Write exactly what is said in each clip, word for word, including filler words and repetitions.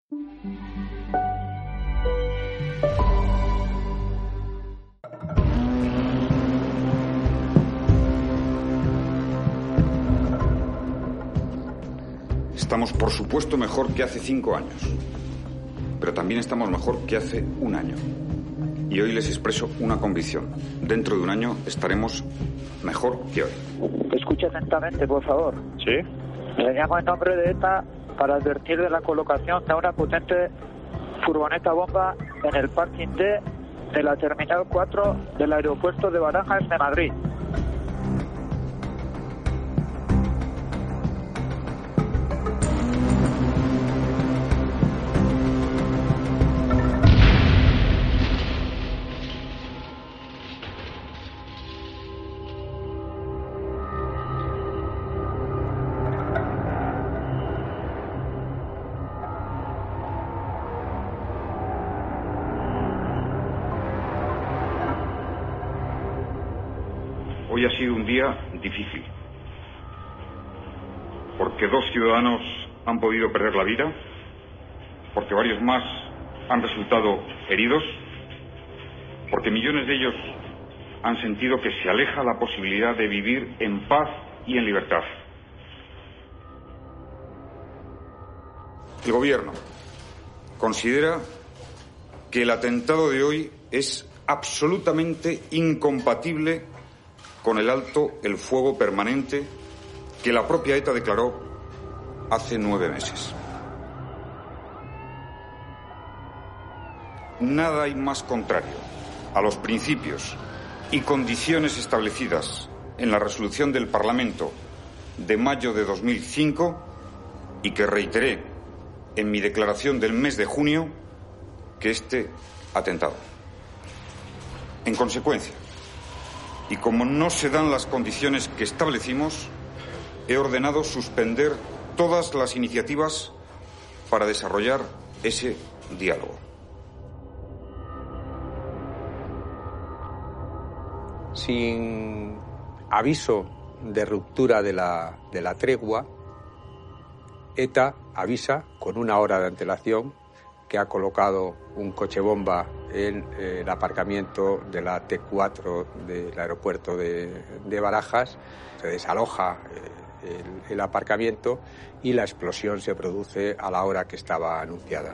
Estamos, por supuesto, mejor que hace cinco años, pero también estamos mejor que hace un año. Y hoy les expreso una convicción. Dentro de un año estaremos mejor que hoy. Escuche atentamente, por favor. ¿Sí? Le llamo en nombre de ETA para advertir de la colocación de una potente furgoneta bomba en el parking D de la Terminal cuatro del aeropuerto de Barajas de Madrid. Hoy ha sido un día difícil, porque dos ciudadanos han podido perder la vida, porque varios más han resultado heridos, porque millones de ellos han sentido que se aleja la posibilidad de vivir en paz y en libertad. El Gobierno considera que el atentado de hoy es absolutamente incompatible con el alto el fuego permanente que la propia ETA declaró hace nueve meses. Nada hay más contrario a los principios y condiciones establecidas en la resolución del Parlamento de mayo de dos mil cinco y que reiteré en mi declaración del mes de junio que este atentado. En consecuencia, y como no se dan las condiciones que establecimos, he ordenado suspender todas las iniciativas para desarrollar ese diálogo. Sin aviso de ruptura de la, de la tregua, ETA avisa con una hora de antelación que ha colocado un coche bomba en eh, el aparcamiento de la T cuatro del aeropuerto de, de Barajas. Se desaloja eh, el, el aparcamiento y la explosión se produce a la hora que estaba anunciada.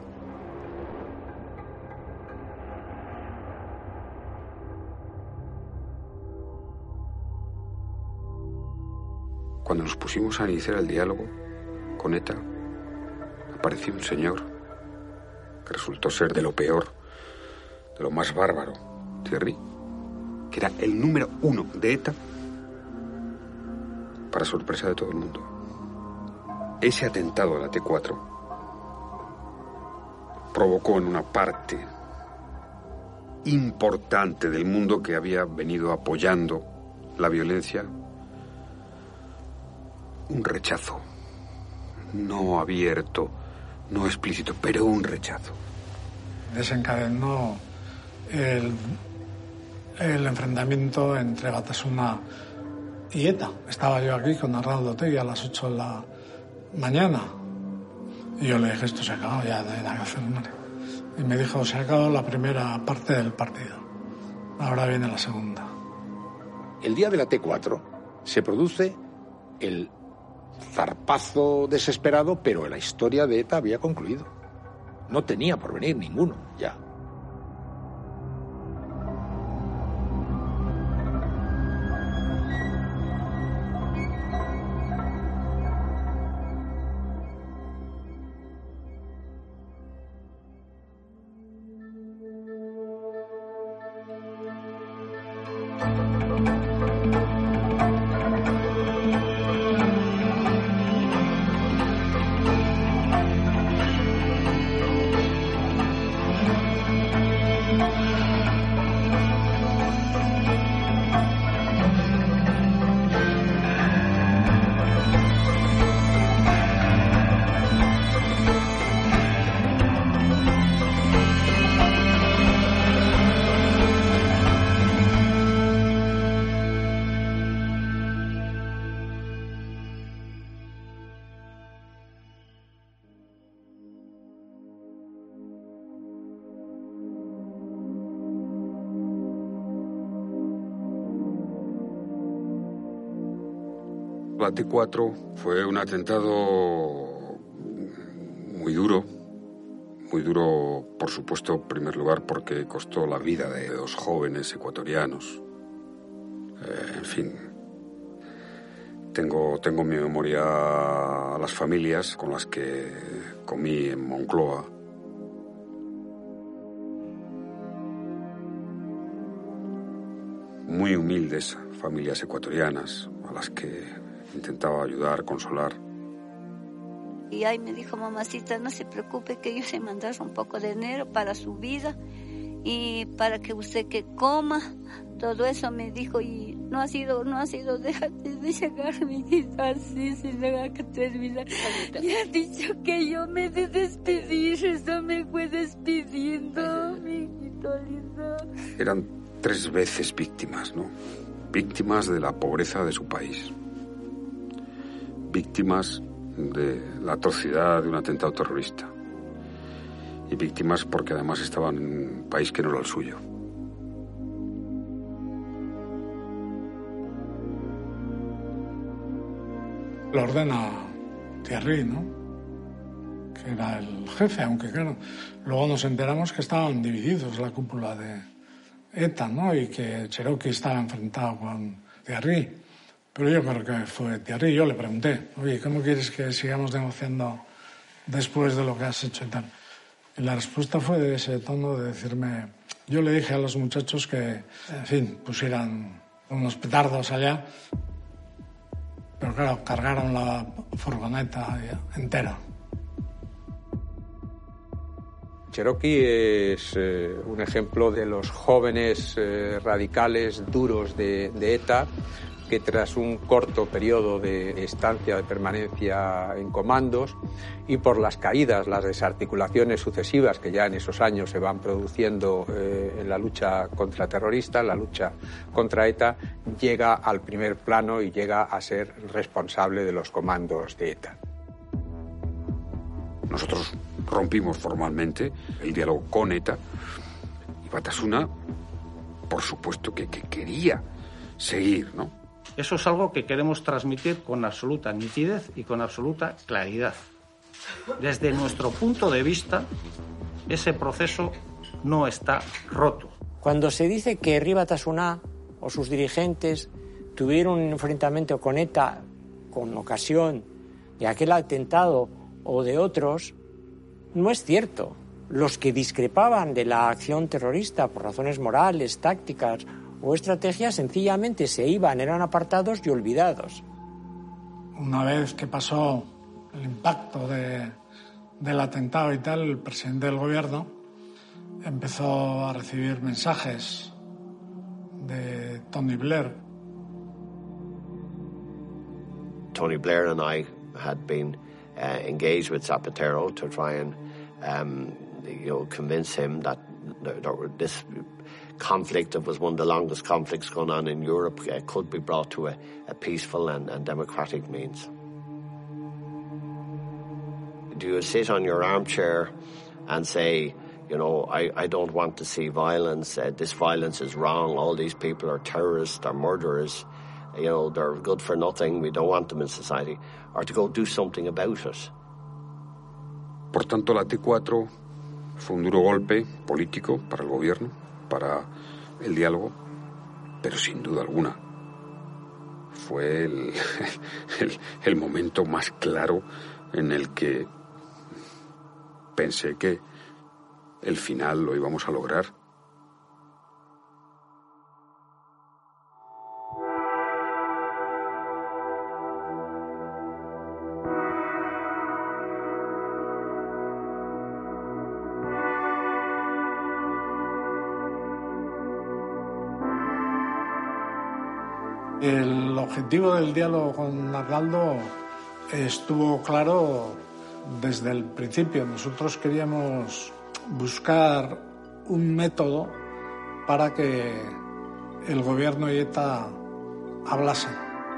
Cuando nos pusimos a iniciar el diálogo con ETA, apareció un señor que resultó ser de lo peor, de lo más bárbaro, Thierry, que era el número uno de ETA, para sorpresa de todo el mundo. Ese atentado a la T cuatro provocó en una parte importante del mundo que había venido apoyando la violencia un rechazo, no abierto, no explícito, pero un rechazo. Desencadenó el, el enfrentamiento entre Batasuna y ETA. Estaba yo aquí con Arnaldo Otegi a las ocho de la mañana y yo le dije, esto se ha acabado, ya no hay nada que hacer, hombre. Y me dijo, se ha acabado la primera parte del partido, ahora viene la segunda. El día de la T cuatro se produce el zarpazo desesperado, pero la historia de ETA había concluido. No tenía por venir ninguno, ya. La T cuatro fue un atentado muy duro, muy duro, por supuesto, en primer lugar, porque costó la vida de dos jóvenes ecuatorianos. Eh, en fin, tengo, tengo en mi memoria a las familias con las que comí en Moncloa. Muy humildes familias ecuatorianas a las que intentaba ayudar, consolar. Y ahí me dijo, mamacita, no se preocupe, que yo sé mandar un poco de dinero para su vida y para que usted que coma, todo eso me dijo, y no ha sido, no ha sido, déjate de llegar, mi hijita, así se le va a terminar. Y ha dicho que yo me de despedir, eso me fue despidiendo, mi hijito lindo. Eran tres veces víctimas, ¿no? Víctimas de la pobreza de su país. Víctimas de la atrocidad de un atentado terrorista. Y víctimas porque además estaban en un país que no era el suyo. Lo ordena Thierry, ¿no? Que era el jefe, aunque claro, luego nos enteramos que estaban divididos la cúpula de ETA, ¿no? Y que Cherokee estaba enfrentado con Thierry. Pero yo creo que fue Thierry. Yo le pregunté, oye, ¿cómo quieres que sigamos negociando después de lo que has hecho y tal? Y la respuesta fue de ese tono de decirme, yo le dije a los muchachos que, en fin, pusieran unos petardos allá, pero claro, cargaron la furgoneta entera. Cherokee es eh, un ejemplo de los jóvenes eh, radicales duros de, de ETA, que tras un corto periodo de estancia, de permanencia en comandos, y por las caídas, las desarticulaciones sucesivas que ya en esos años se van produciendo eh, en la lucha contraterrorista, en la lucha contra ETA, llega al primer plano y llega a ser responsable de los comandos de ETA. Nosotros rompimos formalmente el diálogo con ETA y Batasuna, por supuesto que, que quería seguir, ¿no? Eso es algo que queremos transmitir con absoluta nitidez y con absoluta claridad. Desde nuestro punto de vista, ese proceso no está roto. Cuando se dice que Herri Batasuna o sus dirigentes tuvieron un enfrentamiento con ETA con ocasión de aquel atentado o de otros, no es cierto. Los que discrepaban de la acción terrorista por razones morales, tácticas o estrategias sencillamente se iban, eran apartados y olvidados. Una vez que pasó el impacto de, del atentado y tal, el presidente del gobierno empezó a recibir mensajes de Tony Blair. Tony Blair and I had been uh, engaged with Zapatero to try and um, you know, convince him that there, there were this conflict that was one of the longest conflicts going on in Europe uh, could be brought to a, a peaceful and, and democratic means. Do you sit on your armchair and say, you know, I, I don't want to see violence, uh, this violence is wrong, all these people are terrorists, they're murderers, you know, they're good for nothing, we don't want them in society, or to go do something about it? Por tanto, la T cuatro fue un duro golpe político para el gobierno, para el diálogo, pero sin duda alguna fue el, el, el momento más claro en el que pensé que el final lo íbamos a lograr. El objetivo del diálogo con Arnaldo estuvo claro desde el principio. Nosotros queríamos buscar un método para que el gobierno y ETA hablasen.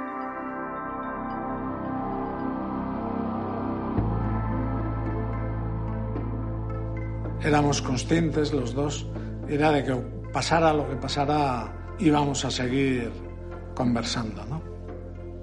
Éramos conscientes los dos, era de que pasara lo que pasara, íbamos a seguir conversando, ¿no?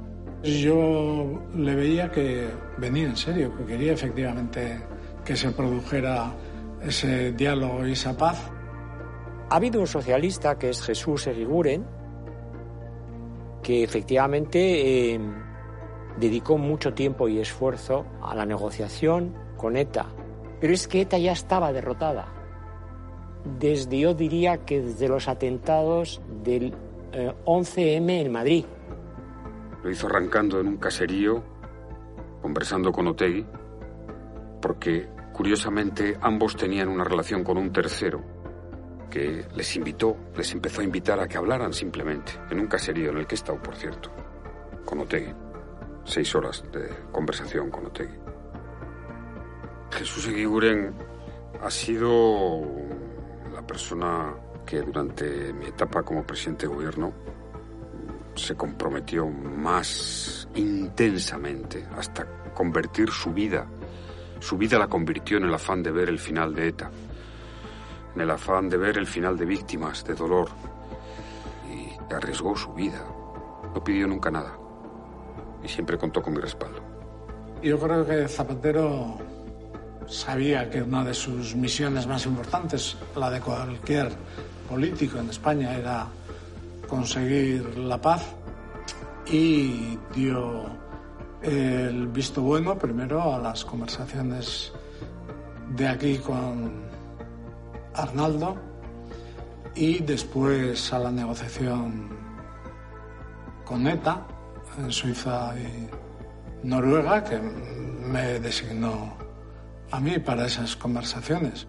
Yo le veía que venía en serio, que quería efectivamente que se produjera ese diálogo y esa paz. Ha habido un socialista que es Jesús Eguiguren, que efectivamente eh, dedicó mucho tiempo y esfuerzo a la negociación con ETA. Pero es que ETA ya estaba derrotada. Desde, yo diría que desde los atentados del eh, once eme en Madrid. Lo hizo arrancando en un caserío, conversando con Otegi, porque curiosamente ambos tenían una relación con un tercero que les invitó, les empezó a invitar a que hablaran simplemente, en un caserío en el que he estado, por cierto, con Otegi. Seis horas de conversación con Otegi. Jesús Eguiguren ha sido la persona que durante mi etapa como presidente de gobierno se comprometió más intensamente hasta convertir su vida. Su vida la convirtió en el afán de ver el final de ETA, en el afán de ver el final de víctimas, de dolor, y arriesgó su vida. No pidió nunca nada y siempre contó con mi respaldo. Yo creo que Zapatero sabía que una de sus misiones más importantes, la de cualquier político en España, era conseguir la paz, y dio el visto bueno primero a las conversaciones de aquí con Arnaldo y después a la negociación con ETA en Suiza y Noruega, que me designó a mí para esas conversaciones.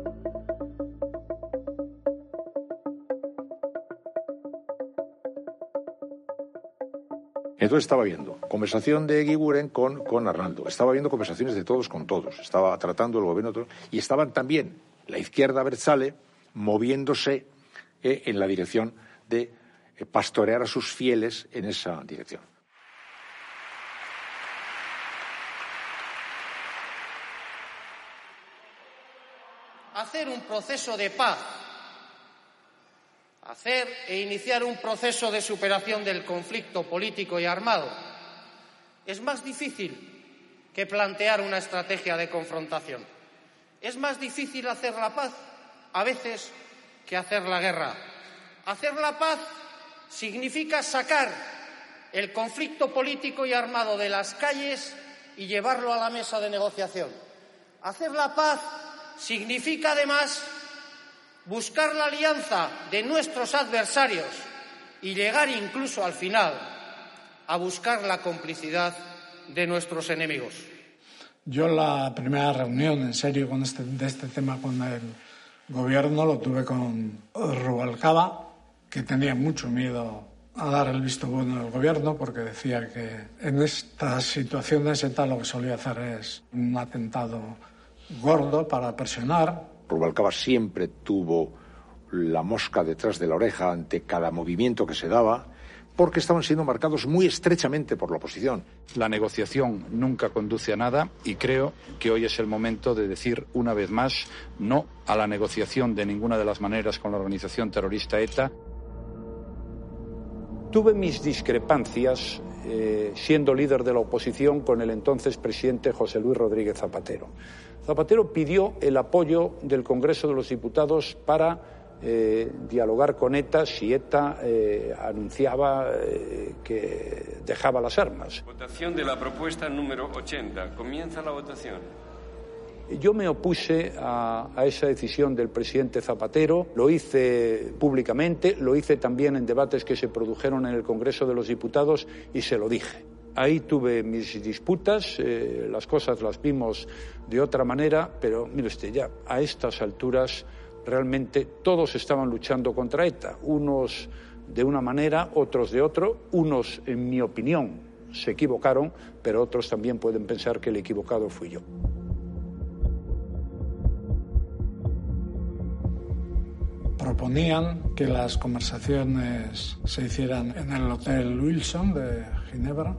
Entonces estaba viendo conversación de Eguiguren con, con Arnaldo, estaba viendo conversaciones de todos con todos, estaba tratando el gobierno de todos, y estaban también la izquierda abertzale moviéndose eh, en la dirección de eh, pastorear a sus fieles en esa dirección. Hacer un proceso de paz, hacer e iniciar un proceso de superación del conflicto político y armado es más difícil que plantear una estrategia de confrontación. Es más difícil hacer la paz a veces que hacer la guerra. Hacer la paz significa sacar el conflicto político y armado de las calles y llevarlo a la mesa de negociación. Hacer la paz significa además buscar la alianza de nuestros adversarios y llegar incluso al final a buscar la complicidad de nuestros enemigos. Yo la primera reunión en serio con este, de este tema con el gobierno lo tuve con Rubalcaba, que tenía mucho miedo a dar el visto bueno del gobierno porque decía que en estas situaciones ETA lo que solía hacer es un atentado gordo para presionar. Rubalcaba siempre tuvo la mosca detrás de la oreja ante cada movimiento que se daba, porque estaban siendo marcados muy estrechamente por la oposición. La negociación nunca conduce a nada y creo que hoy es el momento de decir una vez más no a la negociación de ninguna de las maneras con la organización terrorista ETA. Tuve mis discrepancias eh, siendo líder de la oposición con el entonces presidente José Luis Rodríguez Zapatero. Zapatero pidió el apoyo del Congreso de los Diputados para eh, dialogar con ETA si ETA eh, anunciaba eh, que dejaba las armas. Votación de la propuesta número ochenta. Comienza la votación. Yo me opuse a, a esa decisión del presidente Zapatero, lo hice públicamente, lo hice también en debates que se produjeron en el Congreso de los Diputados y se lo dije. Ahí tuve mis disputas, eh, las cosas las vimos de otra manera, pero mire usted, ya a estas alturas realmente todos estaban luchando contra ETA, unos de una manera, otros de otro, unos, en mi opinión, se equivocaron, pero otros también pueden pensar que el equivocado fui yo. Proponían que las conversaciones se hicieran en el Hotel Wilson de Ginebra.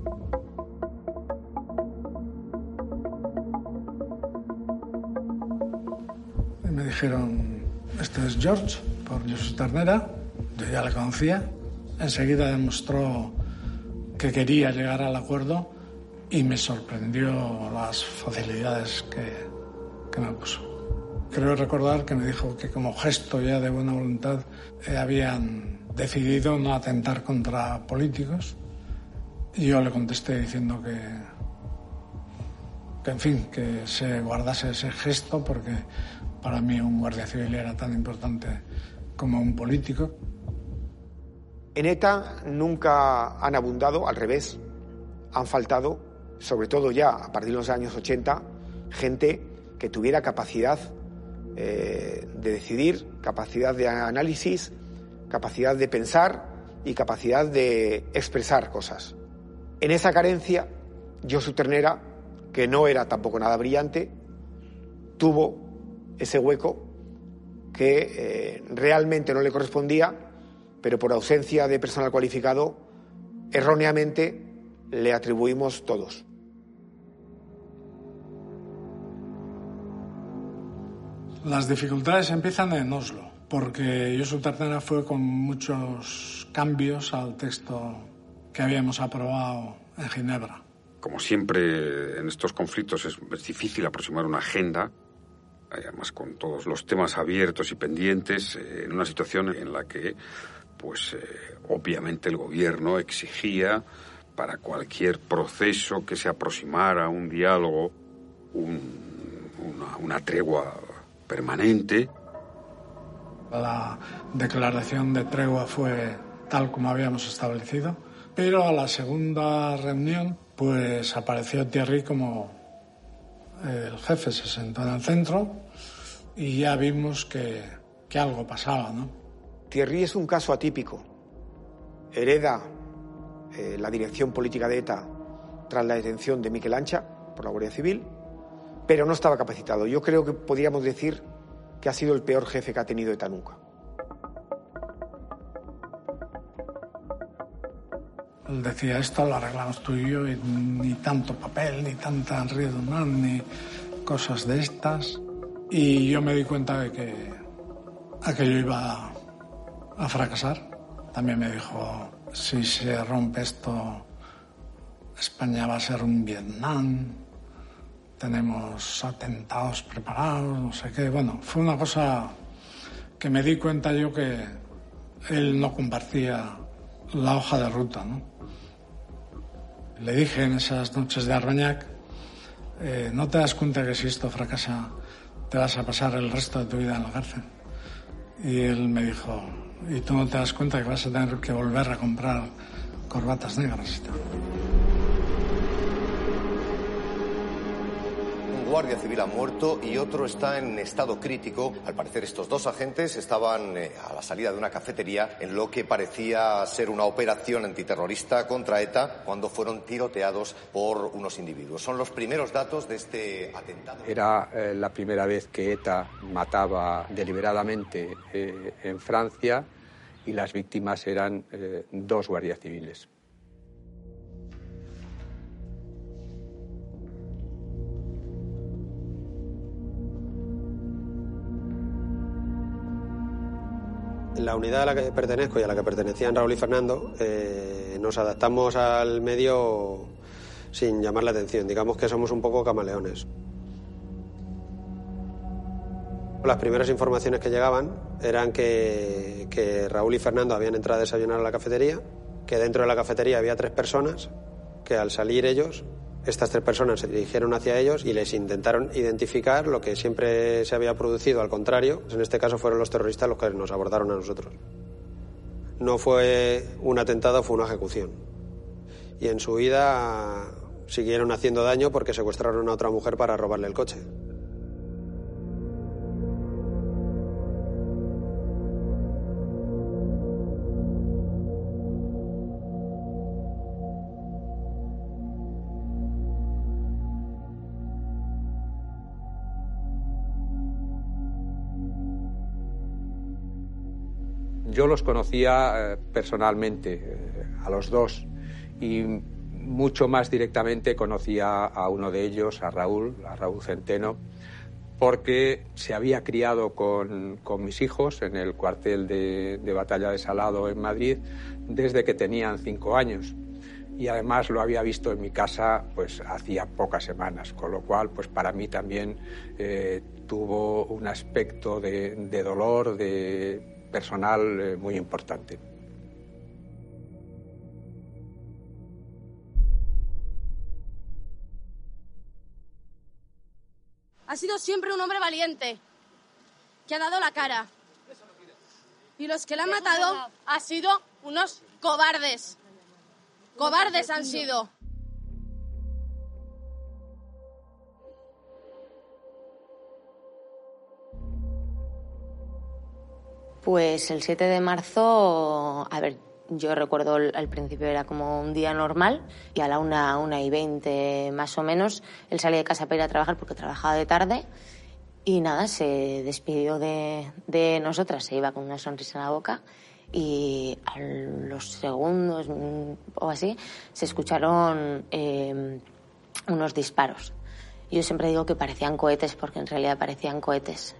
Y me dijeron, este es George, por Jesús Ternera. Yo ya le conocía. Enseguida demostró que quería llegar al acuerdo y me sorprendió las facilidades que, que me puso. Creo recordar que me dijo que como gesto ya de buena voluntad eh, habían decidido no atentar contra políticos y yo le contesté diciendo que, que en fin, que se guardase ese gesto porque para mí un guardia civil era tan importante como un político. En ETA nunca han abundado, al revés, han faltado, sobre todo ya a partir de los años ochenta, gente que tuviera capacidad eh, de decidir, capacidad de análisis, capacidad de pensar y capacidad de expresar cosas. En esa carencia, Josu Ternera, que no era tampoco nada brillante, tuvo ese hueco que eh, realmente no le correspondía, pero por ausencia de personal cualificado, erróneamente le atribuimos todos. Las dificultades empiezan en Oslo, porque Josu Ternera fue con muchos cambios al texto que habíamos aprobado en Ginebra. Como siempre en estos conflictos es, es difícil aproximar una agenda, además con todos los temas abiertos y pendientes, eh, en una situación en la que, pues, eh, obviamente el gobierno exigía para cualquier proceso que se aproximara a un diálogo, un, una, una tregua permanente. La declaración de tregua fue tal como habíamos establecido, pero a la segunda reunión pues apareció Thierry como el jefe, se sentó en el centro y ya vimos que, que algo pasaba, ¿no? Thierry es un caso atípico. Hereda eh, la dirección política de ETA tras la detención de Miquel Ancha por la Guardia Civil, pero no estaba capacitado. Yo creo que podríamos decir que ha sido el peor jefe que ha tenido ETA nunca. Él decía, esto lo arreglamos tú y yo, y ni tanto papel, ni tanta redundante, ni cosas de estas. Y yo me di cuenta de que aquello iba a fracasar. También me dijo, si se rompe esto, España va a ser un Vietnam, tenemos atentados preparados, no sé qué. Bueno, fue una cosa que me di cuenta yo que él no compartía la hoja de ruta, ¿no? Le dije en esas noches de Arbañac, eh, no te das cuenta que si esto fracasa te vas a pasar el resto de tu vida en la cárcel. Y él me dijo, ¿y tú no te das cuenta que vas a tener que volver a comprar corbatas negras y tal? Guardia civil ha muerto y otro está en estado crítico. Al parecer estos dos agentes estaban eh, a la salida de una cafetería en lo que parecía ser una operación antiterrorista contra ETA cuando fueron tiroteados por unos individuos. Son los primeros datos de este atentado. Era eh, la primera vez que ETA mataba deliberadamente eh, en Francia y las víctimas eran eh, dos guardias civiles. En la unidad a la que pertenezco y a la que pertenecían Raúl y Fernando, eh, nos adaptamos al medio sin llamar la atención. Digamos que somos un poco camaleones. Las primeras informaciones que llegaban eran que, que Raúl y Fernando habían entrado a desayunar a la cafetería, que dentro de la cafetería había tres personas, que al salir ellos, estas tres personas se dirigieron hacia ellos y les intentaron identificar lo que siempre se había producido, al contrario. En este caso fueron los terroristas los que nos abordaron a nosotros. No fue un atentado, fue una ejecución. Y en su huida siguieron haciendo daño porque secuestraron a otra mujer para robarle el coche. Yo los conocía eh, personalmente, eh, a los dos, y mucho más directamente conocía a uno de ellos, a Raúl, a Raúl Centeno, porque se había criado con, con mis hijos en el cuartel de, de Batalla de Salado en Madrid desde que tenían cinco años. y además lo había visto en mi casa pues hacía pocas semanas, con lo cual pues para mí también eh, tuvo un aspecto de, de dolor de personal eh, muy importante. Ha sido siempre un hombre valiente, que ha dado la cara. Y los que le han matado han sido unos cobardes. Cobardes han sido. Pues el siete de marzo, a ver, yo recuerdo al principio era como un día normal y a la una, una y veinte más o menos, él salía de casa para ir a trabajar porque trabajaba de tarde y nada, se despidió de, de nosotras, se iba con una sonrisa en la boca y a los segundos o así se escucharon eh, unos disparos. Yo siempre digo que parecían cohetes porque en realidad parecían cohetes.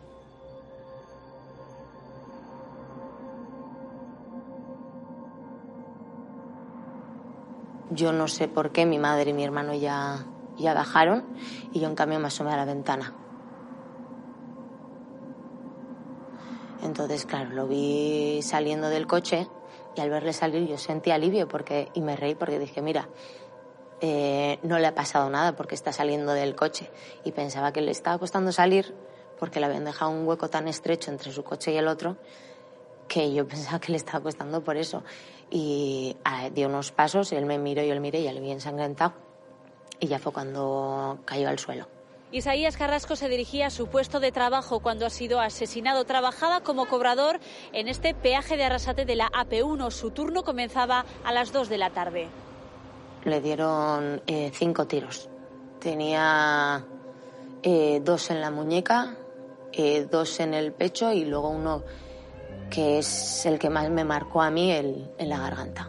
Yo no sé por qué mi madre y mi hermano ya, ya bajaron y yo en cambio me asomé a la ventana. Entonces, claro, lo vi saliendo del coche y al verle salir yo sentí alivio porque, y me reí porque dije, mira, eh, no le ha pasado nada porque está saliendo del coche. Y pensaba que le estaba costando salir porque le habían dejado un hueco tan estrecho entre su coche y el otro que yo pensaba que le estaba costando por eso. Y ah, dio unos pasos, él me miró, yo le miré, ya le vi ensangrentado y ya fue cuando cayó al suelo. Isaías Carrasco se dirigía a su puesto de trabajo cuando ha sido asesinado. Trabajaba como cobrador en este peaje de Arrasate de la A P uno. Su turno comenzaba a las dos de la tarde. Le dieron eh, cinco tiros. Tenía eh, dos en la muñeca, eh, dos en el pecho y luego uno que es el que más me marcó a mí, el, en la garganta.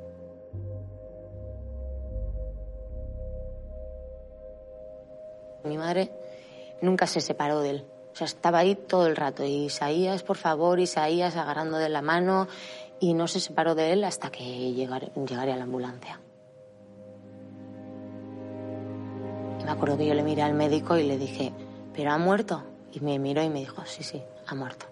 Mi madre nunca se separó de él. O sea, estaba ahí todo el rato. Y Isaías, por favor, Isaías, agarrando de la mano. Y no se separó de él hasta que llegar, llegaría a la ambulancia. Y me acuerdo que yo le miré al médico y le dije, ¿pero ha muerto? Y me miró y me dijo, sí, sí, ha muerto.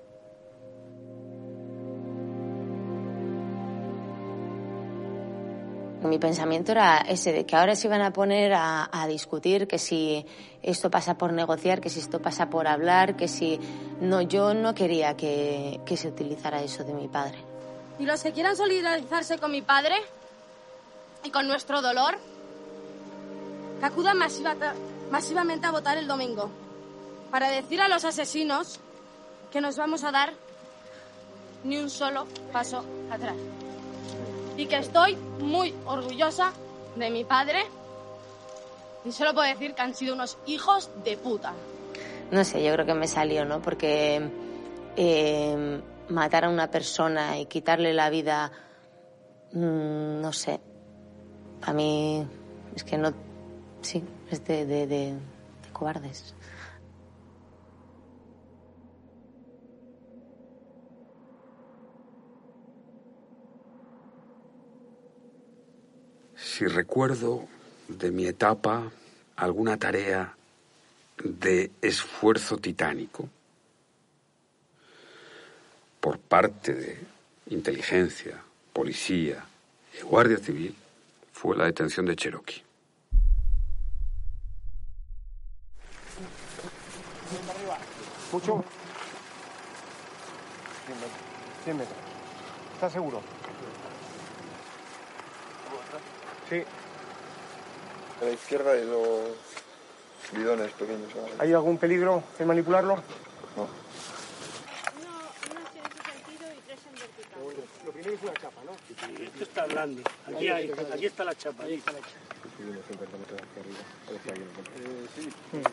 Mi pensamiento era ese, de que ahora se iban a poner a, a discutir que si esto pasa por negociar, que si esto pasa por hablar, que si... No, yo no quería que, que se utilizara eso de mi padre. Y los que quieran solidarizarse con mi padre y con nuestro dolor, que acudan masiva, masivamente a votar el domingo para decir a los asesinos que nos vamos a dar ni un solo paso atrás. Y que estoy muy orgullosa de mi padre y solo puedo decir que han sido unos hijos de puta. No sé, yo creo que me salió, ¿no? Porque eh, matar a una persona y quitarle la vida, mmm, no sé, para mí es que no, sí, es de, de, de, de cobardes. Si recuerdo de mi etapa alguna tarea de esfuerzo titánico por parte de inteligencia, policía y guardia civil, fue la detención de Cherokee. ¿Mucho? cien metros. ¿Estás seguro? Sí. A la izquierda hay los bidones pequeños. ¿Sabes? ¿Hay algún peligro en manipularlo? No. Lo primero es una chapa, ¿no? Esto está blando. Aquí, hay, aquí está la chapa. Ahí está la chapa. Eh, sí.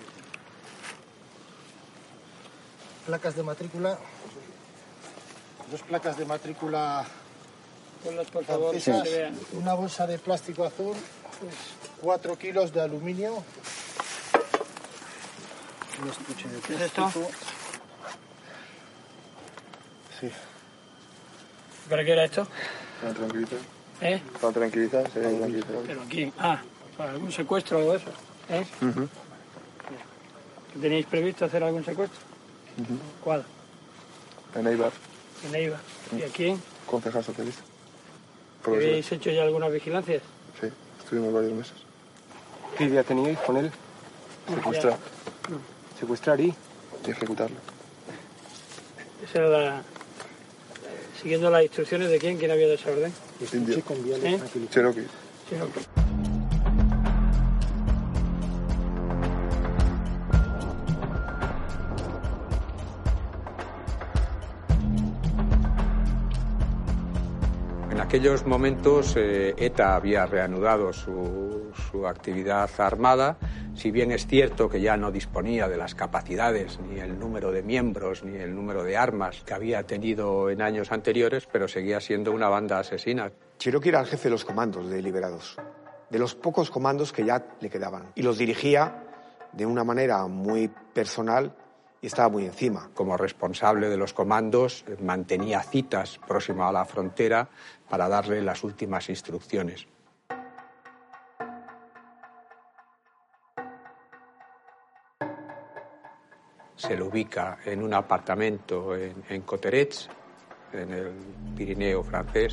Placas de matrícula. Dos placas de matrícula. Ponlas, por favor, que se vean. Una bolsa de plástico azul, cuatro kilos de aluminio. Un estuche de plástico. ¿Es esto? Sí. ¿Para qué era esto? Una tranquilita. ¿Eh? Para tranquilizar, sería tranquilizar. ¿Pero aquí? Ah, ¿para algún secuestro o algo de eso? ¿Eh? Uh-huh. ¿Tenéis previsto hacer algún secuestro? Uh-huh. ¿Cuál? En Eibar. En Eibar. ¿Y a quién? Concejal socialista. ¿Habéis hecho ya algunas vigilancias? Sí, estuvimos varios meses. ¿Qué idea teníais con él? Secuestrar. No. Secuestrar y... Y ejecutarlo. Esa era la... Siguiendo las instrucciones de quién, quién había dado esa orden. Indio. ¿Eh? Cherokee. Cherokee. En aquellos momentos eh, ETA había reanudado su, su actividad armada, si bien es cierto que ya no disponía de las capacidades, ni el número de miembros, ni el número de armas que había tenido en años anteriores, pero seguía siendo una banda asesina. Cherokee era el jefe de los comandos de Liberados, de los pocos comandos que ya le quedaban, y los dirigía de una manera muy personal y estaba muy encima. Como responsable de los comandos, mantenía citas próximas a la frontera para darle las últimas instrucciones. Se lo ubica en un apartamento en, en Cauterets, en el Pirineo francés.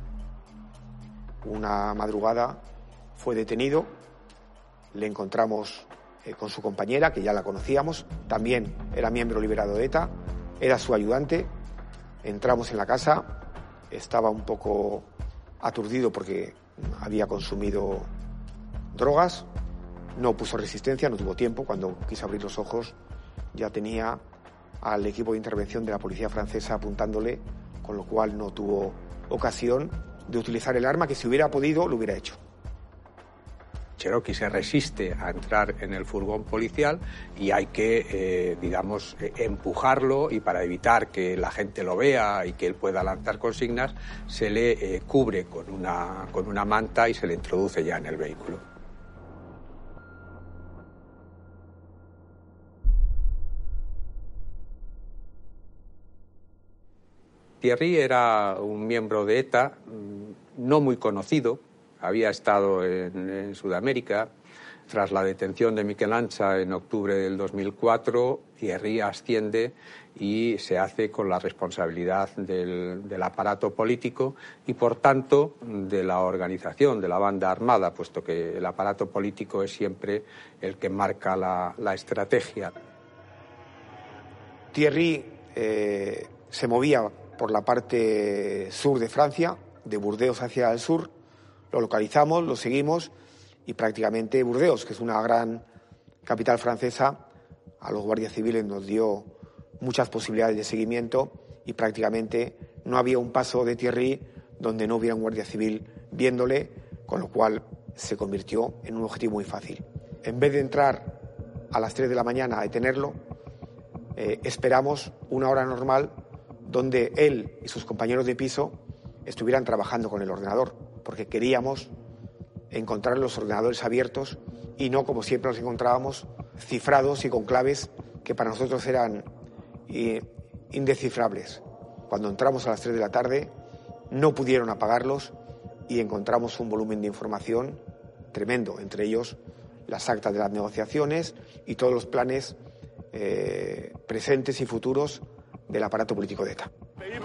Una madrugada fue detenido, le encontramos eh, con su compañera, que ya la conocíamos, también era miembro liberado de ETA, era su ayudante. Entramos en la casa, estaba un poco aturdido porque había consumido drogas, no puso resistencia, no tuvo tiempo. Cuando quiso abrir los ojos ya tenía al equipo de intervención de la policía francesa apuntándole, con lo cual no tuvo ocasión de utilizar el arma, que si hubiera podido lo hubiera hecho. Cherokee se resiste a entrar en el furgón policial y hay que, eh, digamos, empujarlo, y para evitar que la gente lo vea y que él pueda lanzar consignas, se le eh, cubre con una, con una manta y se le introduce ya en el vehículo. Thierry era un miembro de ETA no muy conocido. Había estado en, en Sudamérica. Tras la detención de Miquel Ancha en octubre del dos mil cuatro, Thierry asciende y se hace con la responsabilidad del, del aparato político y, por tanto, de la organización de la banda armada, puesto que el aparato político es siempre el que marca la, la estrategia. Thierry eh, se movía por la parte sur de Francia, de Burdeos hacia el sur. Lo localizamos, lo seguimos, y prácticamente Burdeos, que es una gran capital francesa, a los guardias civiles nos dio muchas posibilidades de seguimiento, y prácticamente no había un paso de Thierry donde no hubiera un guardia civil viéndole, con lo cual se convirtió en un objetivo muy fácil. En vez de entrar a las tres de la mañana a detenerlo, eh, esperamos una hora normal donde él y sus compañeros de piso estuvieran trabajando con el ordenador, porque queríamos encontrar los ordenadores abiertos y no, como siempre nos encontrábamos, cifrados y con claves que para nosotros eran eh, indescifrables. Cuando entramos a las tres de la tarde no pudieron apagarlos y encontramos un volumen de información tremendo, entre ellos las actas de las negociaciones y todos los planes eh, presentes y futuros del aparato político de ETA.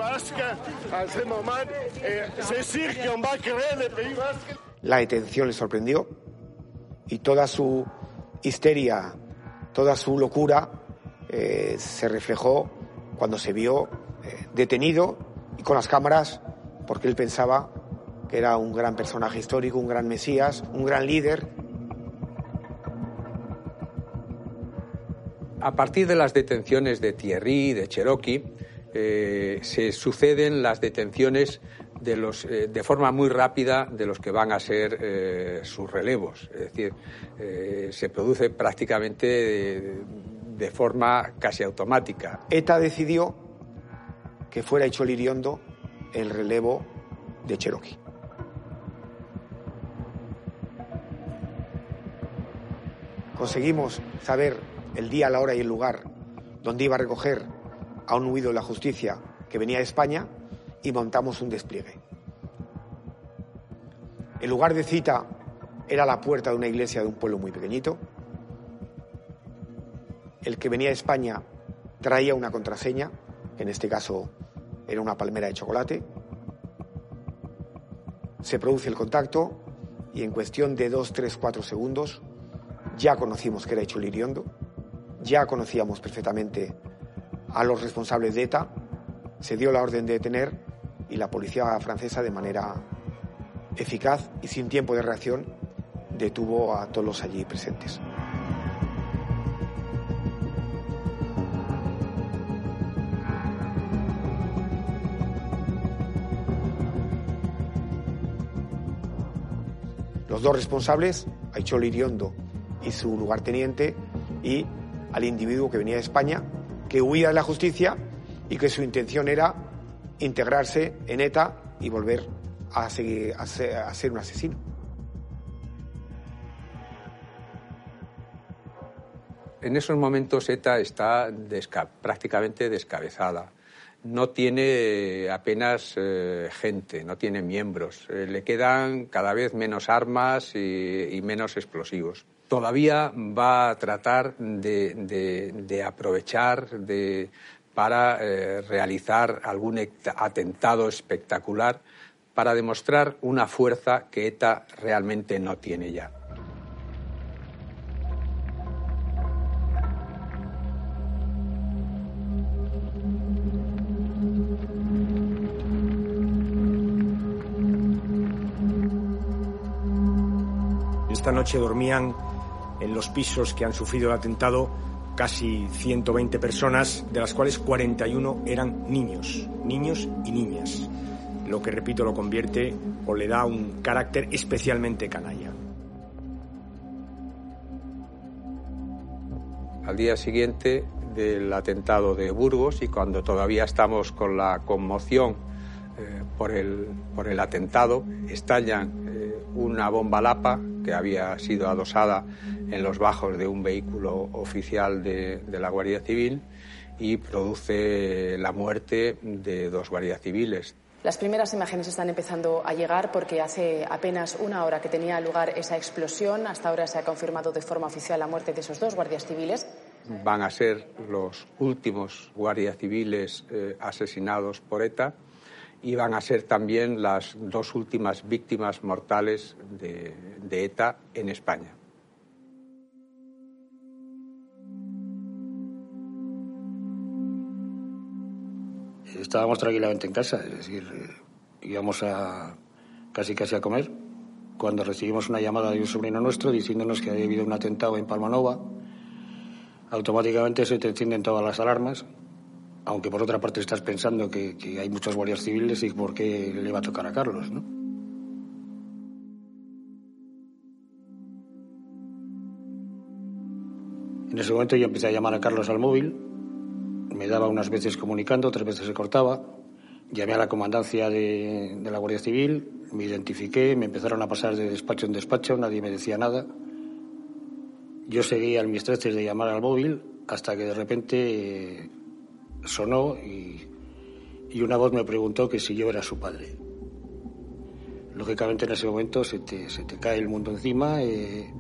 La detención le sorprendió y toda su histeria, toda su locura eh, se reflejó cuando se vio eh, detenido y con las cámaras, porque él pensaba que era un gran personaje histórico, un gran mesías, un gran líder. A partir de las detenciones de Thierry, de Cherokee, eh, se suceden las detenciones de, los, eh, de forma muy rápida de los que van a ser eh, sus relevos. Es decir, eh, se produce prácticamente de, de forma casi automática. ETA decidió que fuera Ichol Iriondo el relevo de Cherokee. Conseguimos saber el día, la hora y el lugar donde iba a recoger a un huido de la justicia que venía de España y montamos un despliegue. El lugar de cita era la puerta de una iglesia de un pueblo muy pequeñito. El que venía de España traía una contraseña, que en este caso era una palmera de chocolate. Se produce el contacto y en cuestión de dos, tres, cuatro segundos ya conocimos que era Txoli Iriondo, ya conocíamos perfectamente a los responsables de ETA, se dio la orden de detener y la policía francesa, de manera eficaz y sin tiempo de reacción, detuvo a todos los allí presentes. Los dos responsables, a Txoli Iriondo y su lugarteniente, y al individuo que venía de España, que huía de la justicia y que su intención era integrarse en ETA y volver a, seguir, a, ser, a ser un asesino. En esos momentos ETA está desca- prácticamente descabezada. No tiene apenas eh, gente, no tiene miembros. Eh, le quedan cada vez menos armas y, y menos explosivos. Todavía va a tratar de, de, de aprovechar de, para eh, realizar algún atentado espectacular para demostrar una fuerza que ETA realmente no tiene ya. Esta noche dormían en los pisos que han sufrido el atentado casi ciento veinte personas, de las cuales cuarenta y uno eran niños, niños y niñas, lo que, repito, lo convierte o le da un carácter especialmente canalla. Al día siguiente del atentado de Burgos, y cuando todavía estamos con la conmoción eh, por, el, por el atentado, estallan eh, una bomba Lapa que había sido adosada en los bajos de un vehículo oficial de, de la Guardia Civil y produce la muerte de dos guardias civiles. Las primeras imágenes están empezando a llegar porque hace apenas una hora que tenía lugar esa explosión. Hasta ahora se ha confirmado de forma oficial la muerte de esos dos guardias civiles. Van a ser los últimos guardias civiles eh, asesinados por ETA y van a ser también las dos últimas víctimas mortales de, de ETA en España. Estábamos tranquilamente en casa, es decir, íbamos a casi casi a comer, cuando recibimos una llamada de un sobrino nuestro diciéndonos que había habido un atentado en Palmanova. Automáticamente se te encienden todas las alarmas, aunque por otra parte estás pensando que, que hay muchos guardias civiles y por qué le va a tocar a Carlos, ¿no? En ese momento yo empecé a llamar a Carlos al móvil, me daba unas veces comunicando, otras veces se cortaba, llamé a la comandancia de, de la Guardia Civil, me identifiqué, me empezaron a pasar de despacho en despacho, nadie me decía nada. Yo seguía en mis treces de llamar al móvil hasta que de repente eh, sonó y, y una voz me preguntó que si yo era su padre. Lógicamente en ese momento se te, se te cae el mundo encima, eh,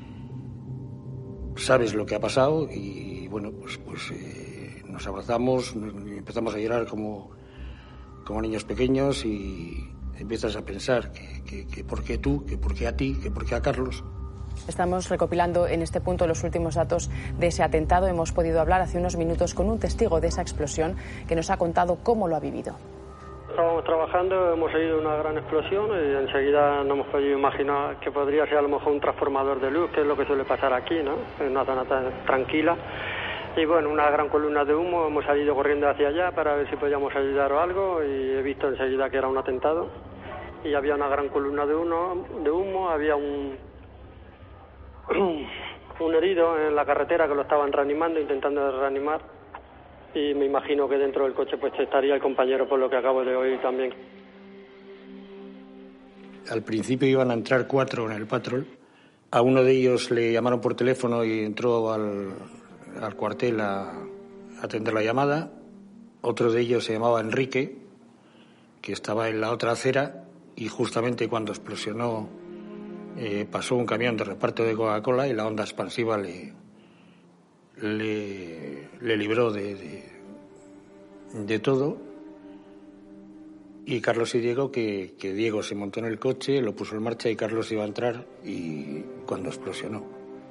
sabes lo que ha pasado y bueno, pues, pues eh, nos abrazamos, y empezamos a llorar como, como niños pequeños y empiezas a pensar que, que, que por qué tú, que por qué a ti, que por qué a Carlos. Estamos recopilando en este punto los últimos datos de ese atentado. Hemos podido hablar hace unos minutos con un testigo de esa explosión que nos ha contado cómo lo ha vivido. Estábamos trabajando, hemos oído una gran explosión y enseguida no hemos podido imaginar que podría ser a lo mejor un transformador de luz, que es lo que suele pasar aquí, ¿no? En una zona tan tranquila. Y bueno, una gran columna de humo, hemos salido corriendo hacia allá para ver si podíamos ayudar o algo y he visto enseguida que era un atentado. Y había una gran columna de humo, de humo había un, un herido en la carretera que lo estaban reanimando, intentando reanimar. Y me imagino que dentro del coche pues estaría el compañero, por lo que acabo de oír también. Al principio iban a entrar cuatro en el patrol. A uno de ellos le llamaron por teléfono y entró al, al cuartel a, a atender la llamada. Otro de ellos se llamaba Enrique, que estaba en la otra acera y justamente cuando explosionó eh, pasó un camión de reparto de Coca-Cola y la onda expansiva le, le, le libró de, de, de todo. Y Carlos y Diego, que, que Diego se montó en el coche, lo puso en marcha y Carlos iba a entrar y cuando explosionó.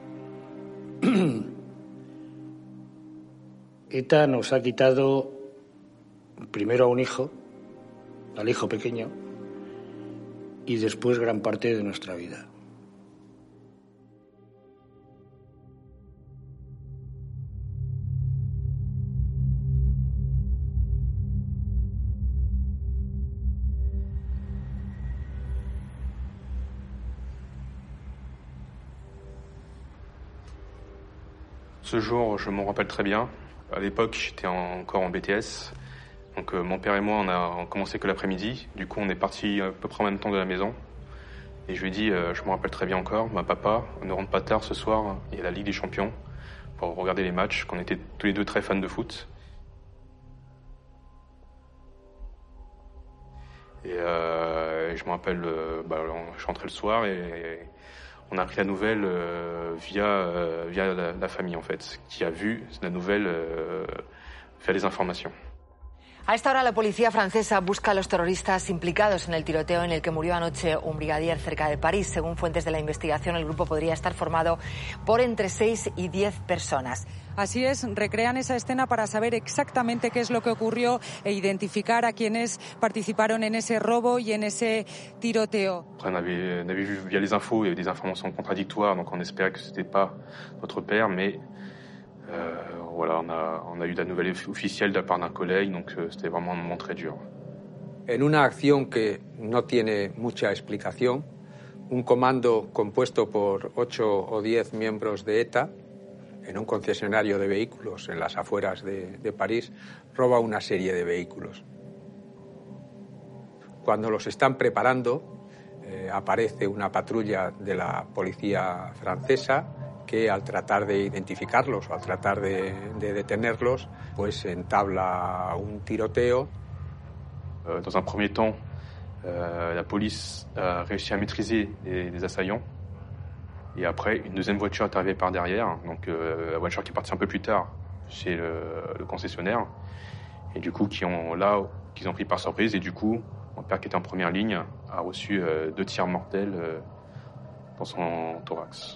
ETA nos ha quitado primero a un hijo, al hijo pequeño, y después gran parte de nuestra vida. Ce jour, je m'en rappelle très bien. À l'époque, j'étais encore en B T S. Donc euh, mon père et moi, on a commencé que l'après-midi. Du coup, on est partis à peu près en même temps de la maison. Et je lui ai dit, euh, je me rappelle très bien encore, ma papa, on ne rentre pas tard ce soir, il y a la Ligue des Champions, pour regarder les matchs, qu'on était tous les deux très fans de foot. Et, euh, et je me rappelle, euh, bah, je rentrais le soir et, et on a appris la nouvelle euh, via, euh, via la, la famille, en fait, qui a vu la nouvelle euh, via les informations. A esta hora la policía francesa busca a los terroristas implicados en el tiroteo en el que murió anoche un brigadier cerca de París. Según fuentes de la investigación, el grupo podría estar formado por entre seis y diez personas. Así es, recrean esa escena para saber exactamente qué es lo que ocurrió e identificar a quienes participaron en ese robo y en ese tiroteo. On avait, on avait vu via les infos, il y avait des informations contradictoires, donc on espérait que c'était pas notre père, mais euh, voilà, on a, on a eu la nouvelle officielle de la part d'un collègue, donc euh, c'était vraiment un moment très dur. En una acción que no tiene mucha explicación, un comando compuesto por ocho o diez miembros de ETA, en un concesionario de vehículos en las afueras de, de París, roba una serie de vehículos. Cuando los están preparando, eh, aparece una patrulla de la policía francesa que al tratar de identificarlos o al tratar de, de detenerlos, pues entabla un tiroteo. Euh, dans un premier temps, euh, la police a réussi à maîtriser les, les assaillants. Et après, une deuxième voiture est arrivée par derrière, donc euh, la voiture qui est partie un peu plus tard chez le, le concessionnaire, et du coup, qui ont là, qu'ils ont pris par surprise, et du coup, mon père qui était en première ligne a reçu euh, deux tirs mortels euh, dans son thorax.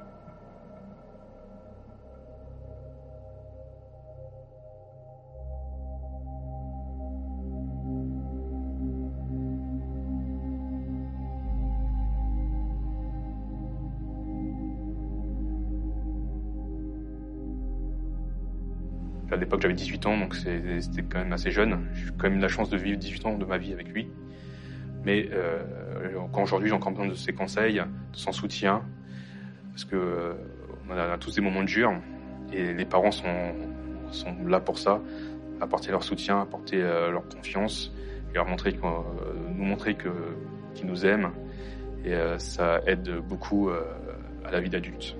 À l'époque, j'avais dix-huit ans, donc c'était quand même assez jeune. J'ai quand même eu la chance de vivre dix-huit ans de ma vie avec lui. Mais euh, quand aujourd'hui, j'ai encore besoin de ses conseils, de son soutien, parce que euh, on a tous des moments durs, et les parents sont, sont là pour ça, apporter leur soutien, apporter euh, leur confiance, et leur montrer, euh, nous montrer que, qu'ils nous aiment, et euh, ça aide beaucoup euh, à la vie d'adulte.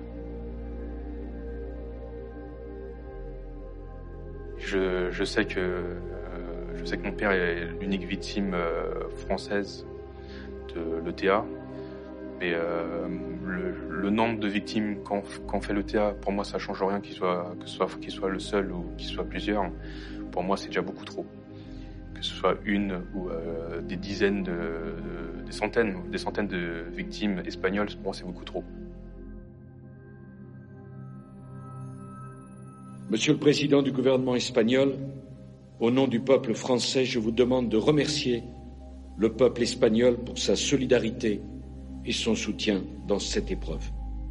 Je, je sais que euh, je sais que mon père est l'unique victime euh, française de l'E T A, mais euh, le, le nombre de victimes qu'en, qu'en fait l'E T A, pour moi, ça change rien, qu'il soit que ce soit qu'il soit le seul ou qu'il soit plusieurs. Pour moi, c'est déjà beaucoup trop. Que ce soit une ou euh, des dizaines de, de des centaines, des centaines de victimes espagnoles, pour moi, c'est beaucoup trop. Monsieur le Président du gouvernement espagnol, au nom du peuple français, je vous demande de remercier le peuple espagnol pour sa solidarité et son soutien dans cette épreuve.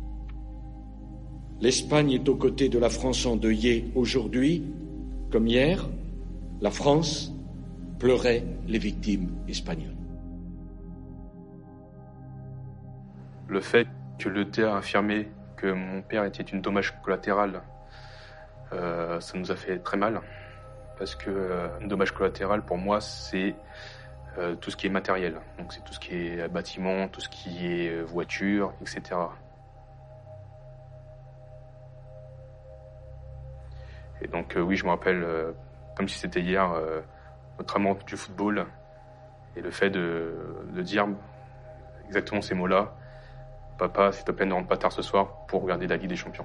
L'Espagne est aux côtés de la France endeuillée aujourd'hui, comme hier, la France pleurait les victimes espagnoles. Le fait que l'E T A a affirmé que mon père était une dommage collatérale, Euh, ça nous a fait très mal, parce que euh, un dommage collatéral pour moi c'est euh, tout ce qui est matériel, donc c'est tout ce qui est bâtiment, tout ce qui est voiture, et cetera. Et donc euh, oui, je me rappelle euh, comme si c'était hier euh, notre amour du football Et le fait de, de dire exactement ces mots-là, papa, s'il te plaît, ne rentre pas tard ce soir pour regarder la Ligue des Champions.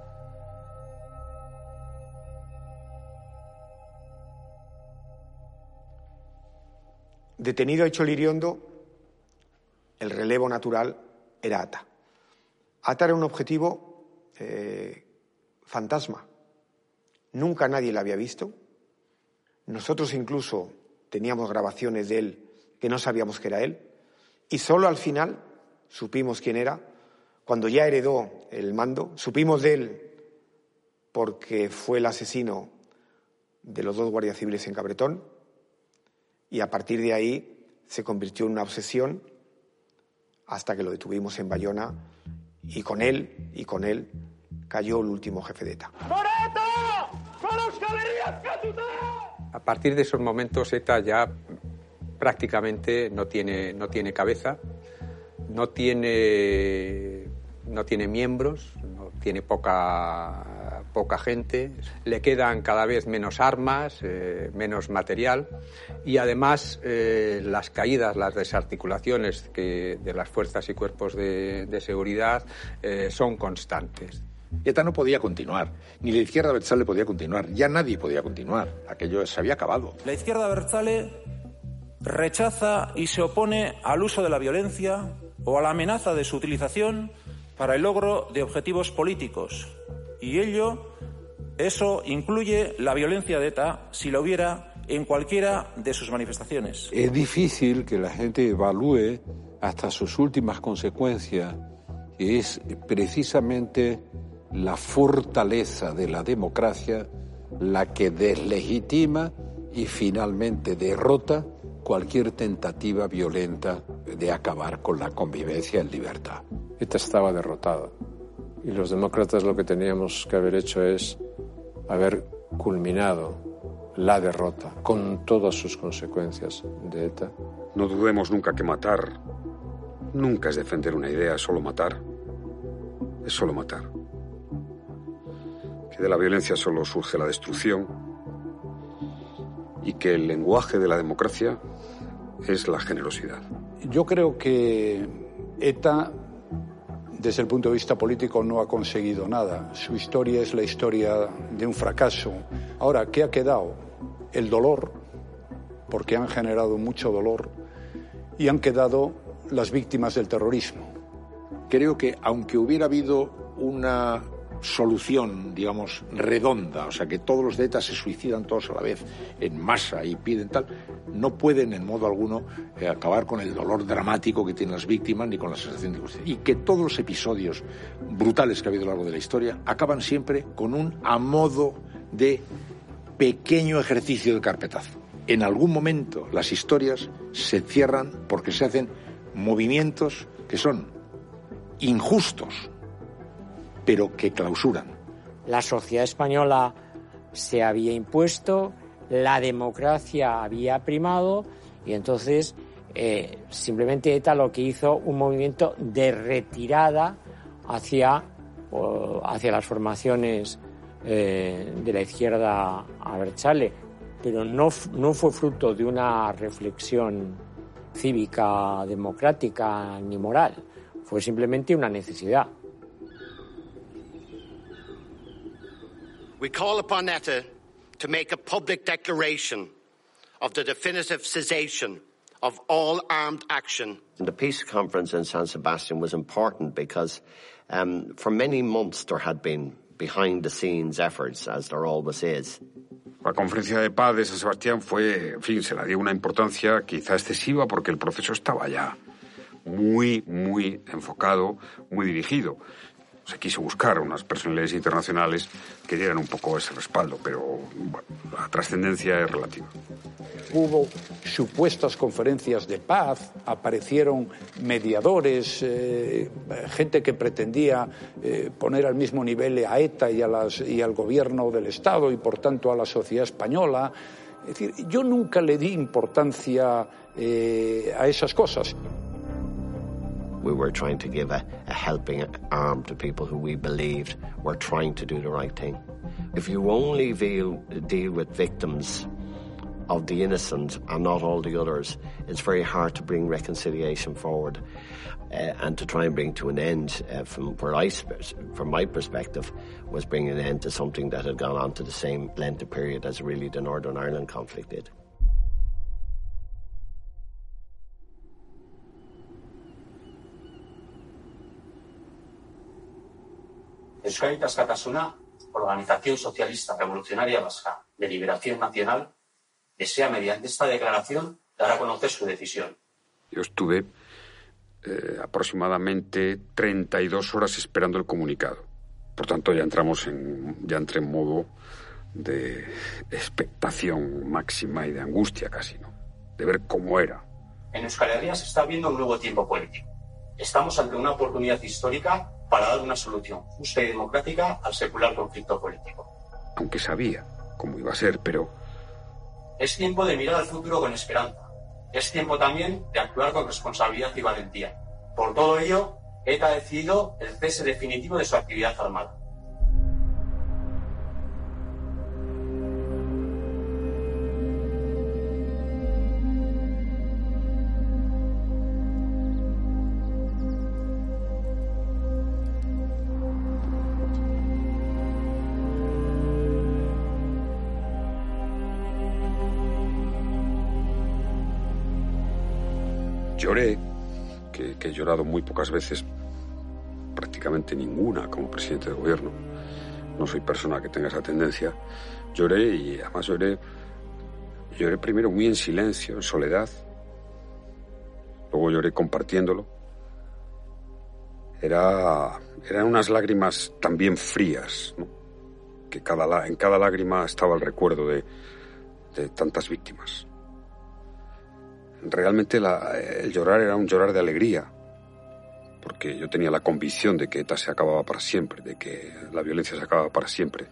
Detenido a Txoli Iriondo, el relevo natural era Ata. Ata era un objetivo eh, fantasma. Nunca nadie la había visto. Nosotros incluso teníamos grabaciones de él que no sabíamos que era él. Y solo al final supimos quién era. Cuando ya heredó el mando, supimos de él porque fue el asesino de los dos guardias civiles en Cabretón. Y a partir de ahí se convirtió en una obsesión hasta que lo detuvimos en Bayona y con él, y con él cayó el último jefe de ETA. A partir de esos momentos ETA ya prácticamente no tiene, no tiene cabeza, no tiene, no tiene miembros, no tiene poca, poca gente, le quedan cada vez menos armas, eh, menos material y además eh, las caídas, las desarticulaciones que, de las fuerzas y cuerpos de, de seguridad eh, son constantes. ETA no podía continuar, ni la izquierda abertzale podía continuar, ya nadie podía continuar, aquello se había acabado. La izquierda abertzale rechaza y se opone al uso de la violencia o a la amenaza de su utilización para el logro de objetivos políticos. Y ello, eso incluye la violencia de ETA, si la hubiera, en cualquiera de sus manifestaciones. Es difícil que la gente evalúe hasta sus últimas consecuencias, que es precisamente la fortaleza de la democracia la que deslegitima y finalmente derrota cualquier tentativa violenta de acabar con la convivencia en libertad. ETA estaba derrotada y los demócratas lo que teníamos que haber hecho es haber culminado la derrota con todas sus consecuencias de ETA. No dudemos nunca que matar nunca es defender una idea, es solo matar. Es solo matar. Que de la violencia solo surge la destrucción y que el lenguaje de la democracia es la generosidad. Yo creo que ETA, desde el punto de vista político, no ha conseguido nada. Su historia es la historia de un fracaso. Ahora, ¿qué ha quedado? El dolor, porque han generado mucho dolor, y han quedado las víctimas del terrorismo. Creo que aunque hubiera habido una solución, digamos, redonda, o sea, que todos los de ETA se suicidan todos a la vez, en masa, y piden tal, no pueden en modo alguno eh, acabar con el dolor dramático que tienen las víctimas ni con la sensación de justicia. Y que todos los episodios brutales que ha habido a lo largo de la historia acaban siempre con un a modo de pequeño ejercicio de carpetazo. En algún momento las historias se cierran porque se hacen movimientos que son injustos, pero que clausuran. La sociedad española se había impuesto, la democracia había primado y entonces eh, simplemente ETA lo que hizo un movimiento de retirada hacia, o, hacia las formaciones eh, de la izquierda abertzale, pero no, no fue fruto de una reflexión cívica, democrática ni moral, fue simplemente una necesidad. We call upon ETA to make a public declaration of the definitive cessation of all armed action. The peace conference in San Sebastian was important because um, for many months there had been behind-the-scenes efforts, as there always is. La conferencia de paz de San Sebastián fue, en fin, se le dio una importancia quizá excesiva porque el proceso estaba ya muy, muy enfocado, muy dirigido. Se quiso buscar unas personalidades internacionales que dieran un poco ese respaldo, pero bueno, la trascendencia es relativa. Hubo supuestas conferencias de paz, aparecieron mediadores, eh, gente que pretendía eh, poner al mismo nivel a ETA y, a las, y al gobierno del Estado y por tanto a la sociedad española. Es decir, yo nunca le di importancia eh, a esas cosas. We were trying to give a, a helping arm to people who we believed were trying to do the right thing. If you only deal, deal with victims of the innocent and not all the others, it's very hard to bring reconciliation forward uh, and to try and bring to an end, uh, from where I, from my perspective, was bringing an end to something that had gone on to the same length of period as really the Northern Ireland conflict did. Euskadi Askatasuna, Organización Socialista Revolucionaria Vasca de Liberación Nacional, desea mediante esta declaración dar a conocer su decisión. Yo estuve eh, aproximadamente treinta y dos horas esperando el comunicado. Por tanto, ya entramos en, ya entré en modo de expectación máxima y de angustia casi, ¿no? De ver cómo era. En Euskal Herria se está viendo un nuevo tiempo político. Estamos ante una oportunidad histórica para dar una solución justa y democrática al secular conflicto político. Aunque sabía cómo iba a ser, pero... Es tiempo de mirar al futuro con esperanza. Es tiempo también de actuar con responsabilidad y valentía. Por todo ello, ETA ha decidido el cese definitivo de su actividad armada. Lloré, que, que he llorado muy pocas veces, prácticamente ninguna como presidente de gobierno. No soy persona que tenga esa tendencia. Lloré y además lloré, lloré primero muy en silencio, en soledad. Luego lloré compartiéndolo. Era, eran unas lágrimas también frías, ¿no? Que cada, en cada lágrima estaba el recuerdo de, de tantas víctimas. Realmente la, el llorar era un llorar de alegría, porque yo tenía la convicción de que ETA se acababa para siempre, de que la violencia se acababa para siempre.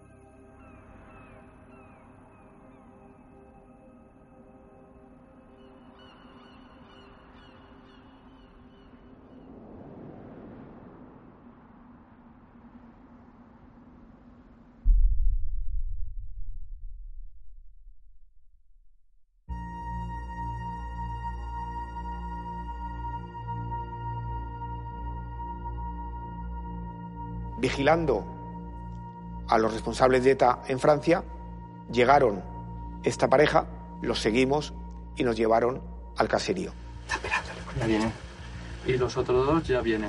Vigilando a los responsables de ETA en Francia, llegaron esta pareja, los seguimos y nos llevaron al caserío. Ya vienen. Y los otros dos ya vienen.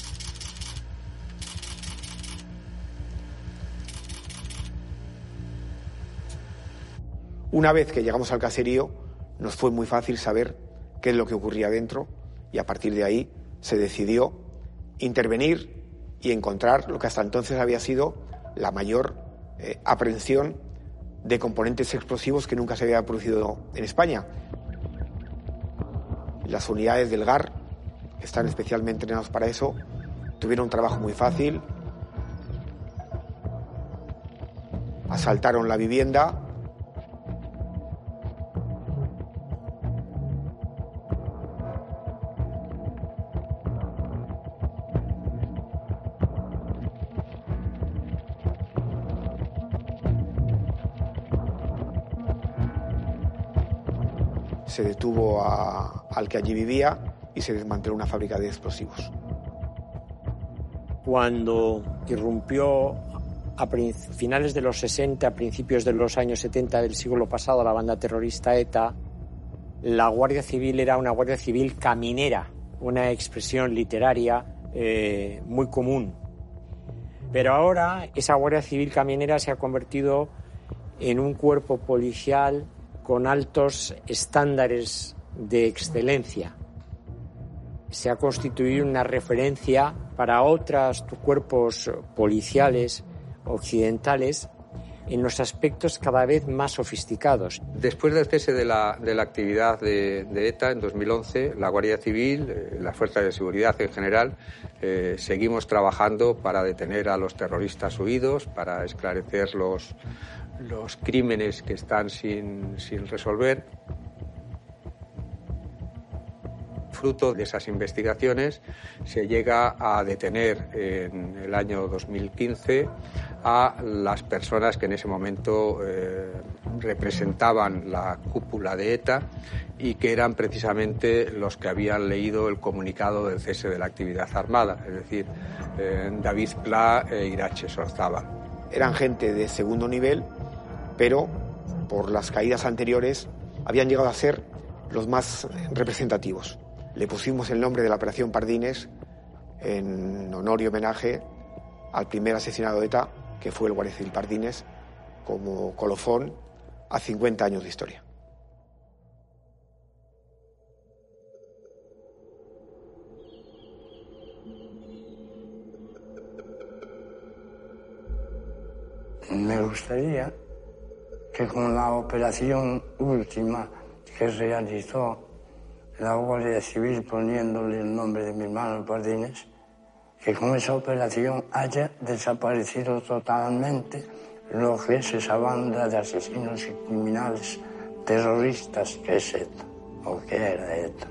Una vez que llegamos al caserío, nos fue muy fácil saber qué es lo que ocurría dentro y a partir de ahí se decidió intervenir y encontrar lo que hasta entonces había sido la mayor eh, aprehensión de componentes explosivos que nunca se había producido en España. Las unidades del G A R, que están especialmente entrenados para eso, tuvieron un trabajo muy fácil. Asaltaron la vivienda. Se detuvo a, al que allí vivía y se desmanteló una fábrica de explosivos. Cuando irrumpió a finales de los sesenta, a principios de los años setenta del siglo pasado, la banda terrorista ETA, la Guardia Civil era una Guardia Civil caminera, una expresión literaria eh, muy común. Pero ahora esa Guardia Civil caminera se ha convertido en un cuerpo policial con altos estándares de excelencia. Se ha constituido una referencia para otros cuerpos policiales occidentales en los aspectos cada vez más sofisticados. Después del cese de la, de la actividad de, de ETA en dos mil once, la Guardia Civil, eh, las fuerzas de seguridad en general, eh, seguimos trabajando para detener a los terroristas huidos, para esclarecer los, los crímenes que están sin, sin resolver. fruto de esas investigaciones se llega a detener en el año dos mil quince a las personas que en ese momento eh, representaban la cúpula de ETA y que eran precisamente los que habían leído el comunicado del cese de la actividad armada, es decir, eh, David Pla e Irache Sorzábal. Eran gente de segundo nivel, pero por las caídas anteriores habían llegado a ser los más representativos. Le pusimos el nombre de la Operación Pardines en honor y homenaje al primer asesinado de ETA, que fue el Guardia Civil Pardines, como colofón a cincuenta años de historia. Me gustaría que con la operación última que realizó la Guardia Civil poniéndole el nombre de mi hermano Pardines, que con esa operación haya desaparecido totalmente lo que es esa banda de asesinos y criminales terroristas que es ETA, o que era ETA.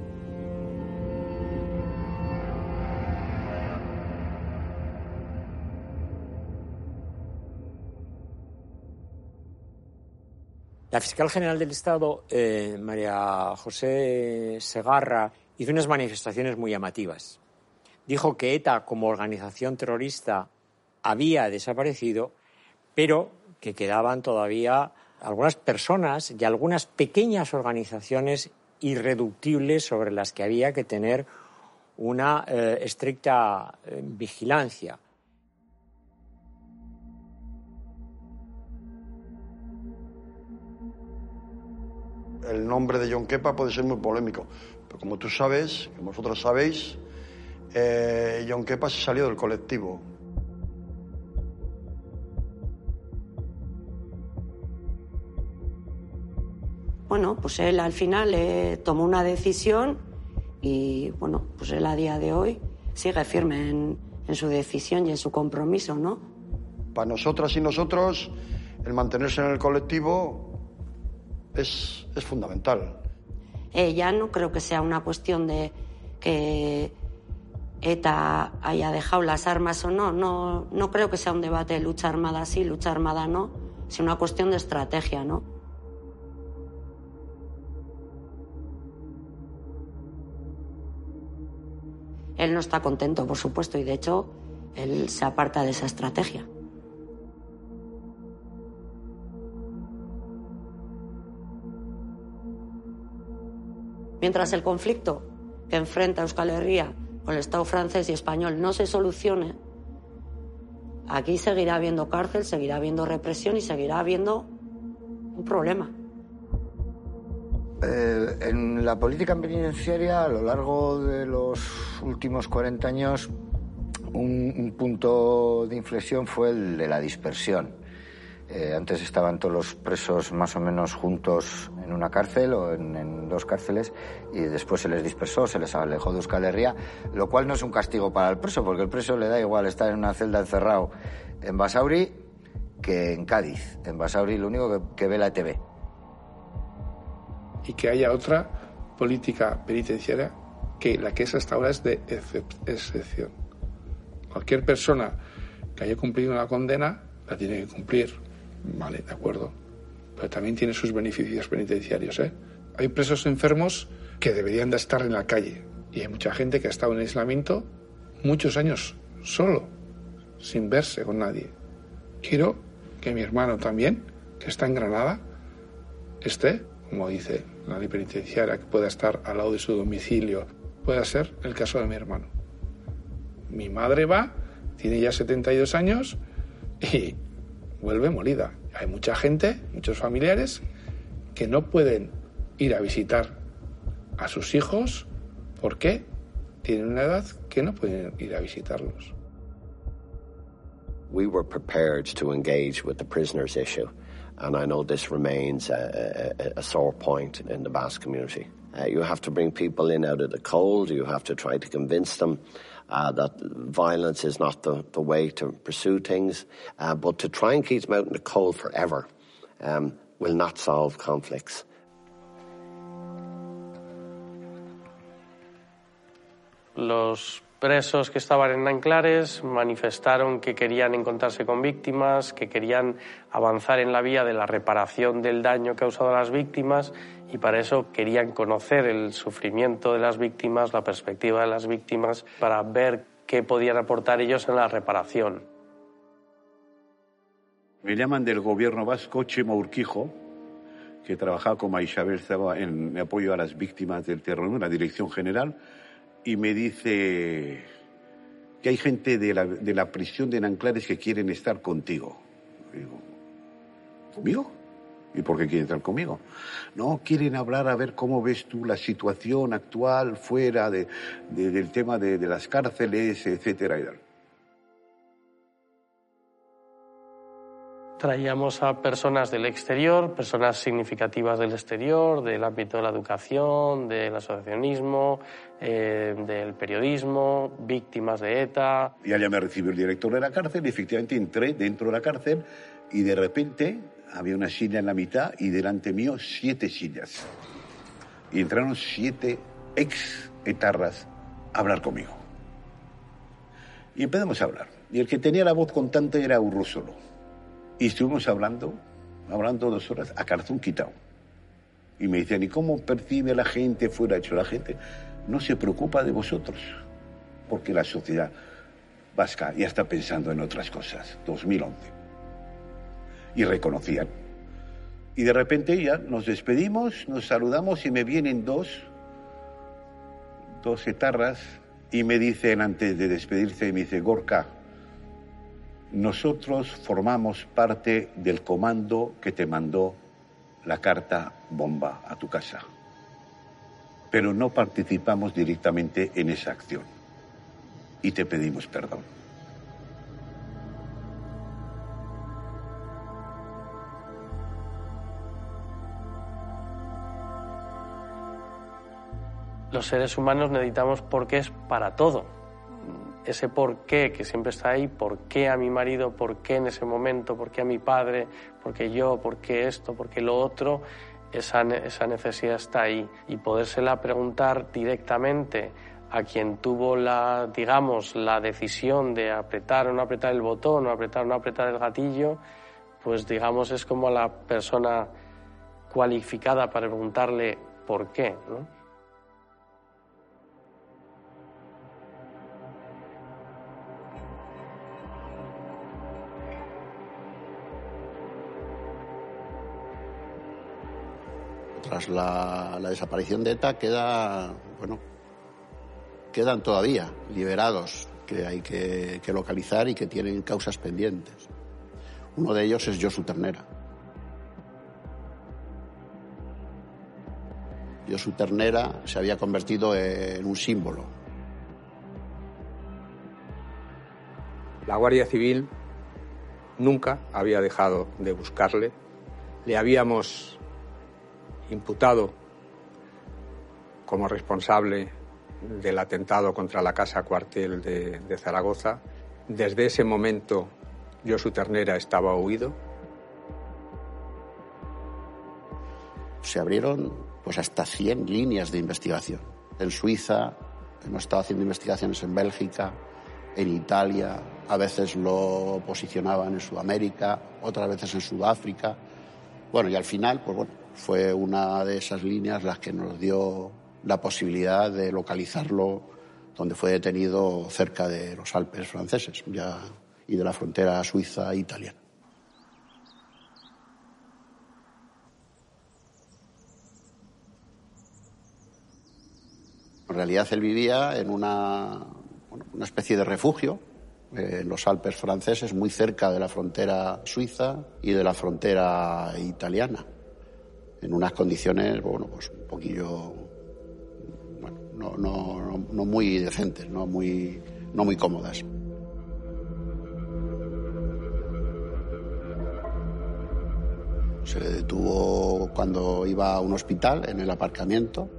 La fiscal general del Estado, eh, María José Segarra, hizo unas manifestaciones muy llamativas. Dijo que ETA como organización terrorista había desaparecido, pero que quedaban todavía algunas personas y algunas pequeñas organizaciones irreductibles sobre las que había que tener una eh, estricta eh, vigilancia. El nombre de Jon Kepa puede ser muy polémico, pero como tú sabes, como vosotros sabéis, eh, Jon Kepa se salió del colectivo. Bueno, pues él al final eh, tomó una decisión y, bueno, pues él a día de hoy sigue firme en, en su decisión y en su compromiso, ¿no? Para nosotras y nosotros, el mantenerse en el colectivo es, es fundamental. Eh, ya no creo que sea una cuestión de que ETA haya dejado las armas o no. No, no creo que sea un debate de lucha armada sí, lucha armada no, sino una cuestión de estrategia, ¿no? Él no está contento, por supuesto, y de hecho, él se aparta de esa estrategia. Mientras el conflicto que enfrenta Euskal Herria con el Estado francés y español no se solucione, aquí seguirá habiendo cárcel, seguirá habiendo represión y seguirá habiendo un problema. Eh, en la política penitenciaria, a lo largo de los últimos cuarenta años, un, un punto de inflexión fue el de la dispersión. Eh, antes estaban todos los presos más o menos juntos en una cárcel o en, en dos cárceles y después se les dispersó, se les alejó de Euskal Herria, lo cual no es un castigo para el preso, porque el preso le da igual estar en una celda encerrado en Basauri que en Cádiz. En Basauri lo único que, que ve la T V. Y que haya otra política penitenciaria que la que es hasta ahora es de excepción. Cualquier persona que haya cumplido una condena la tiene que cumplir, vale, de acuerdo, pero también tiene sus beneficios penitenciarios, ¿eh? Hay presos enfermos que deberían de estar en la calle y hay mucha gente que ha estado en aislamiento muchos años solo, sin verse con nadie. Quiero que mi hermano también, que está en Granada, esté, como dice la ley penitenciaria, que pueda estar al lado de su domicilio. Pueda ser el caso de mi hermano. Mi madre va, tiene ya setenta y dos años y vuelve molida. Hay mucha gente, muchos familiares, que no pueden ir a visitar a sus hijos porque tienen una edad que no pueden ir a visitarlos. We were prepared to engage with the prisoners issue. And I know this remains a, a, a sore point in the Basque community. Uh, you have to bring people in out of the cold. You have to try to convince them uh, that violence is not the, the way to pursue things. Uh, but to try and keep them out in the cold forever um, will not solve conflicts. Los presos que estaban en Nanclares manifestaron que querían encontrarse con víctimas, que querían avanzar en la vía de la reparación del daño causado a las víctimas, y para eso querían conocer el sufrimiento de las víctimas, la perspectiva de las víctimas, para ver qué podían aportar ellos en la reparación. Me llaman del gobierno vasco Chema Urquijo, que trabajaba con Isabel, estaba en apoyo a las víctimas del terrorismo en la dirección general, y me dice que hay gente de la, de la prisión de Nanclares que quieren estar contigo. Y digo, ¿conmigo? ¿Y por qué quieren estar conmigo? No, quieren hablar a ver cómo ves tú la situación actual fuera de, de, del tema de, de las cárceles, etcétera y tal. Traíamos a personas del exterior, personas significativas del exterior, del ámbito de la educación, del asociacionismo, eh, del periodismo, víctimas de ETA. Y allá me recibió el director de la cárcel y efectivamente entré dentro de la cárcel y de repente había una silla en la mitad y delante mío siete sillas. Y entraron siete ex etarras a hablar conmigo. Y empezamos a hablar. Y el que tenía la voz contante era Urrúsolo. Y estuvimos hablando, hablando dos horas, a calzón quitado. Y me decían, ¿y cómo percibe la gente fuera? De hecho, la gente no se preocupa de vosotros, porque la sociedad vasca ya está pensando en otras cosas. dos mil once. Y reconocían. Y de repente ya nos despedimos, nos saludamos y me vienen dos, dos etarras y me dicen antes de despedirse, me dice, Gorka, nosotros formamos parte del comando que te mandó la carta bomba a tu casa, pero no participamos directamente en esa acción y te pedimos perdón. Los seres humanos necesitamos porqués para todo. Ese por qué que siempre está ahí, por qué a mi marido, por qué en ese momento, por qué a mi padre, por qué yo, por qué esto, por qué lo otro, esa, esa necesidad está ahí. Y podérsela preguntar directamente a quien tuvo la, digamos, la decisión de apretar o no apretar el botón, o apretar o no apretar el gatillo, pues digamos es como la persona cualificada para preguntarle por qué, ¿no? Tras la, la desaparición de ETA queda, bueno, quedan todavía liberados que hay que, que localizar y que tienen causas pendientes. Uno de ellos es Josu Ternera. Josu Ternera se había convertido en un símbolo. La Guardia Civil nunca había dejado de buscarle. Le habíamos imputado como responsable del atentado contra la casa cuartel de, de Zaragoza. Desde ese momento, Josu Ternera estaba huido. Se abrieron pues hasta cien líneas de investigación. En Suiza, hemos estado haciendo investigaciones en Bélgica, en Italia, a veces lo posicionaban en Sudamérica, otras veces en Sudáfrica. Bueno, y al final, pues bueno, fue una de esas líneas las que nos dio la posibilidad de localizarlo donde fue detenido cerca de los Alpes franceses ya, y de la frontera suiza-italiana. En realidad él vivía en una, bueno, una especie de refugio eh, en los Alpes franceses, muy cerca de la frontera suiza y de la frontera italiana, en unas condiciones, bueno, pues un poquillo, bueno, no, no, no, no muy decentes, no muy, no muy cómodas. Se le detuvo cuando iba a un hospital en el aparcamiento.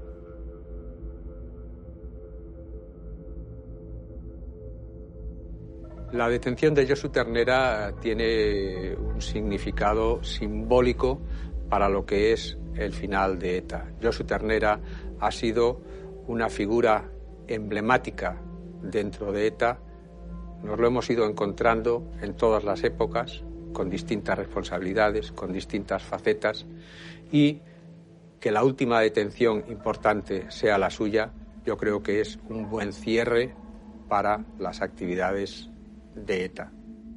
La detención de Josu Ternera tiene un significado simbólico para lo que es el final de ETA. Josu Ternera ha sido una figura emblemática dentro de ETA, nos lo hemos ido encontrando en todas las épocas, con distintas responsabilidades, con distintas facetas, y que la última detención importante sea la suya, yo creo que es un buen cierre para las actividades de ETA.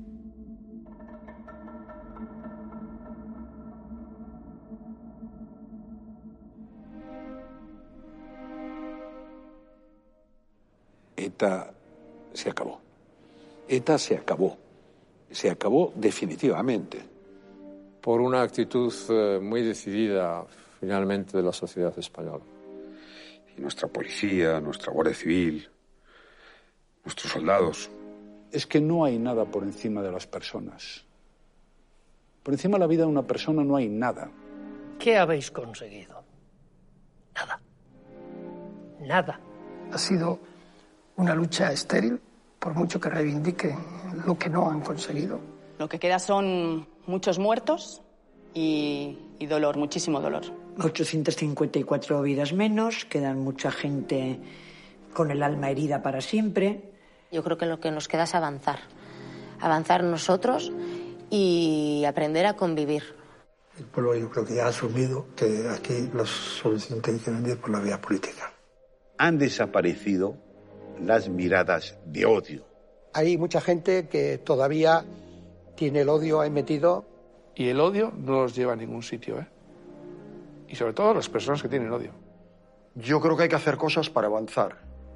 ETA se acabó. ETA se acabó. Se acabó definitivamente. Por una actitud eh, muy decidida, finalmente, de la sociedad española. Y nuestra policía, nuestra Guardia Civil, nuestros soldados. Es que no hay nada por encima de las personas. Por encima de la vida de una persona no hay nada. ¿Qué habéis conseguido? Nada. Nada. Ha sido una lucha estéril, por mucho que reivindiquen lo que no han conseguido. Lo que queda son muchos muertos y, y dolor, muchísimo dolor. ochocientas cincuenta y cuatro vidas menos, quedan mucha gente con el alma herida para siempre. Yo creo que lo que nos queda es avanzar. Avanzar nosotros y aprender a convivir. El pueblo, yo creo que ya ha asumido que aquí la solución tiene que venir por la vía política. Han desaparecido las miradas de odio. Hay mucha gente que todavía tiene el odio ahí metido. Y el odio no los lleva a ningún sitio, ¿eh? Y sobre todo las personas que tienen odio. Yo creo que hay que hacer cosas para avanzar.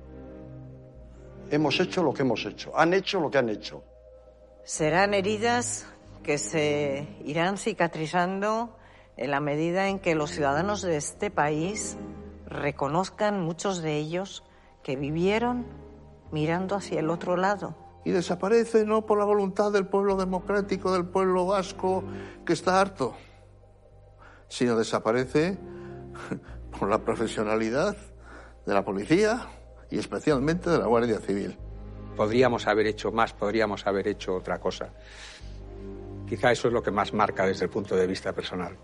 Hemos hecho lo que hemos hecho. Han hecho lo que han hecho. Serán heridas que se irán cicatrizando en la medida en que los ciudadanos de este país reconozcan, muchos de ellos, que vivieron mirando hacia el otro lado. Y desaparece no por la voluntad del pueblo democrático, del pueblo vasco, que está harto, sino desaparece por la profesionalidad de la policía y especialmente de la Guardia Civil. Podríamos haber hecho más, podríamos haber hecho otra cosa. Quizá eso es lo que más marca desde el punto de vista personal.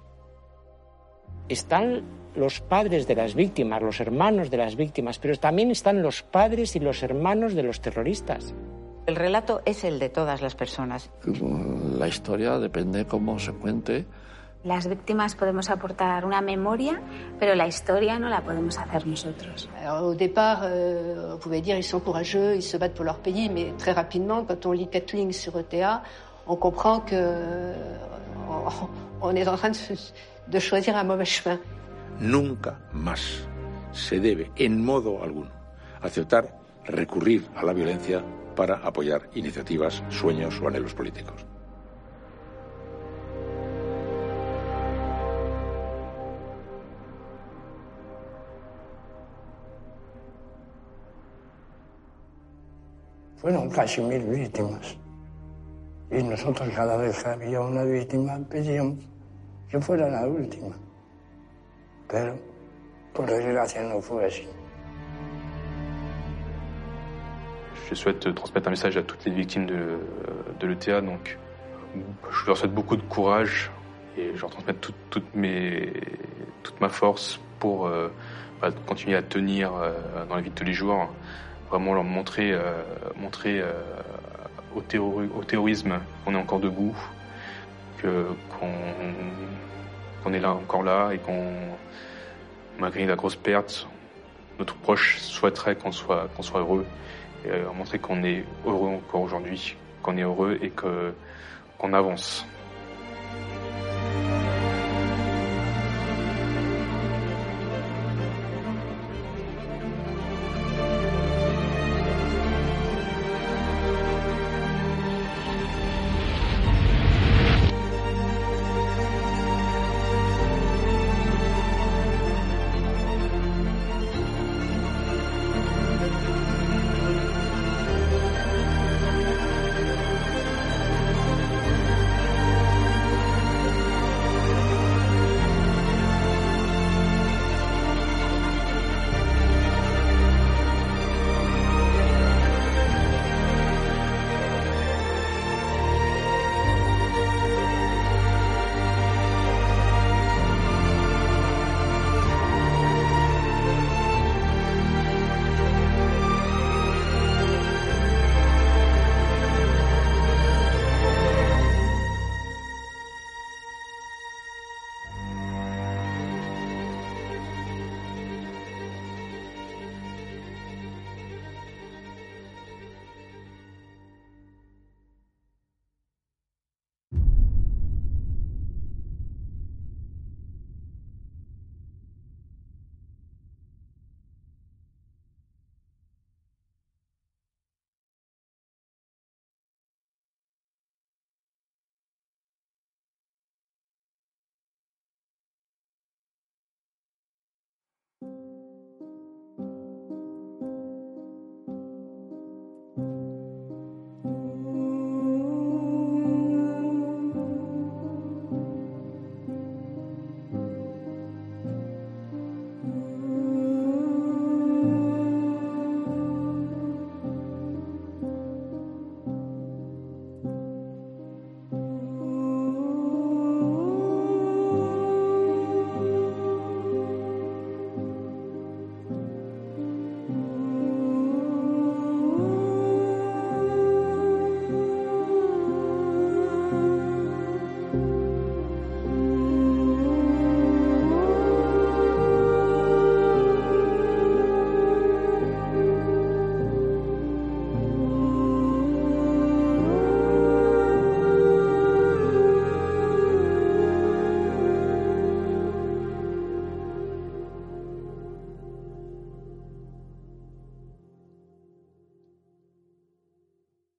Están los padres de las víctimas, los hermanos de las víctimas, pero también están los padres y los hermanos de los terroristas. El relato es el de todas las personas. La historia depende cómo se cuente. Las víctimas podemos aportar una memoria, pero la historia no la podemos hacer nosotros. Alors, au départ, euh, on pouvait dire ils sont courageux, ils se battent pour leur pays, mais très rapidement, quand on lit quatre lignes sur E T A, on comprend que euh, on est en train de, de choisir un mauvais chemin. Nunca más se debe, en modo alguno, aceptar recurrir a la violencia para apoyar iniciativas, sueños o anhelos políticos. Fueron casi mil víctimas. Y nosotros cada vez que había una víctima pedíamos que fuera la última. Pero, por desgracia, no fue así. Je souhaite transmettre un message à toutes les victimes de, de l'E T A. Donc, je leur souhaite beaucoup de courage et je leur transmets toute, toute, mes, toute ma force pour euh, bah, continuer à tenir euh, dans la vie de tous les jours. Vraiment leur montrer, euh, montrer euh, au, terror, au terrorisme qu'on est encore debout, que, qu'on, qu'on est là, encore là et qu'on, malgré la grosse perte, notre proche souhaiterait qu'on soit, qu'on soit heureux. Et euh, montrer qu'on est heureux encore aujourd'hui, qu'on est heureux et que, qu'on avance.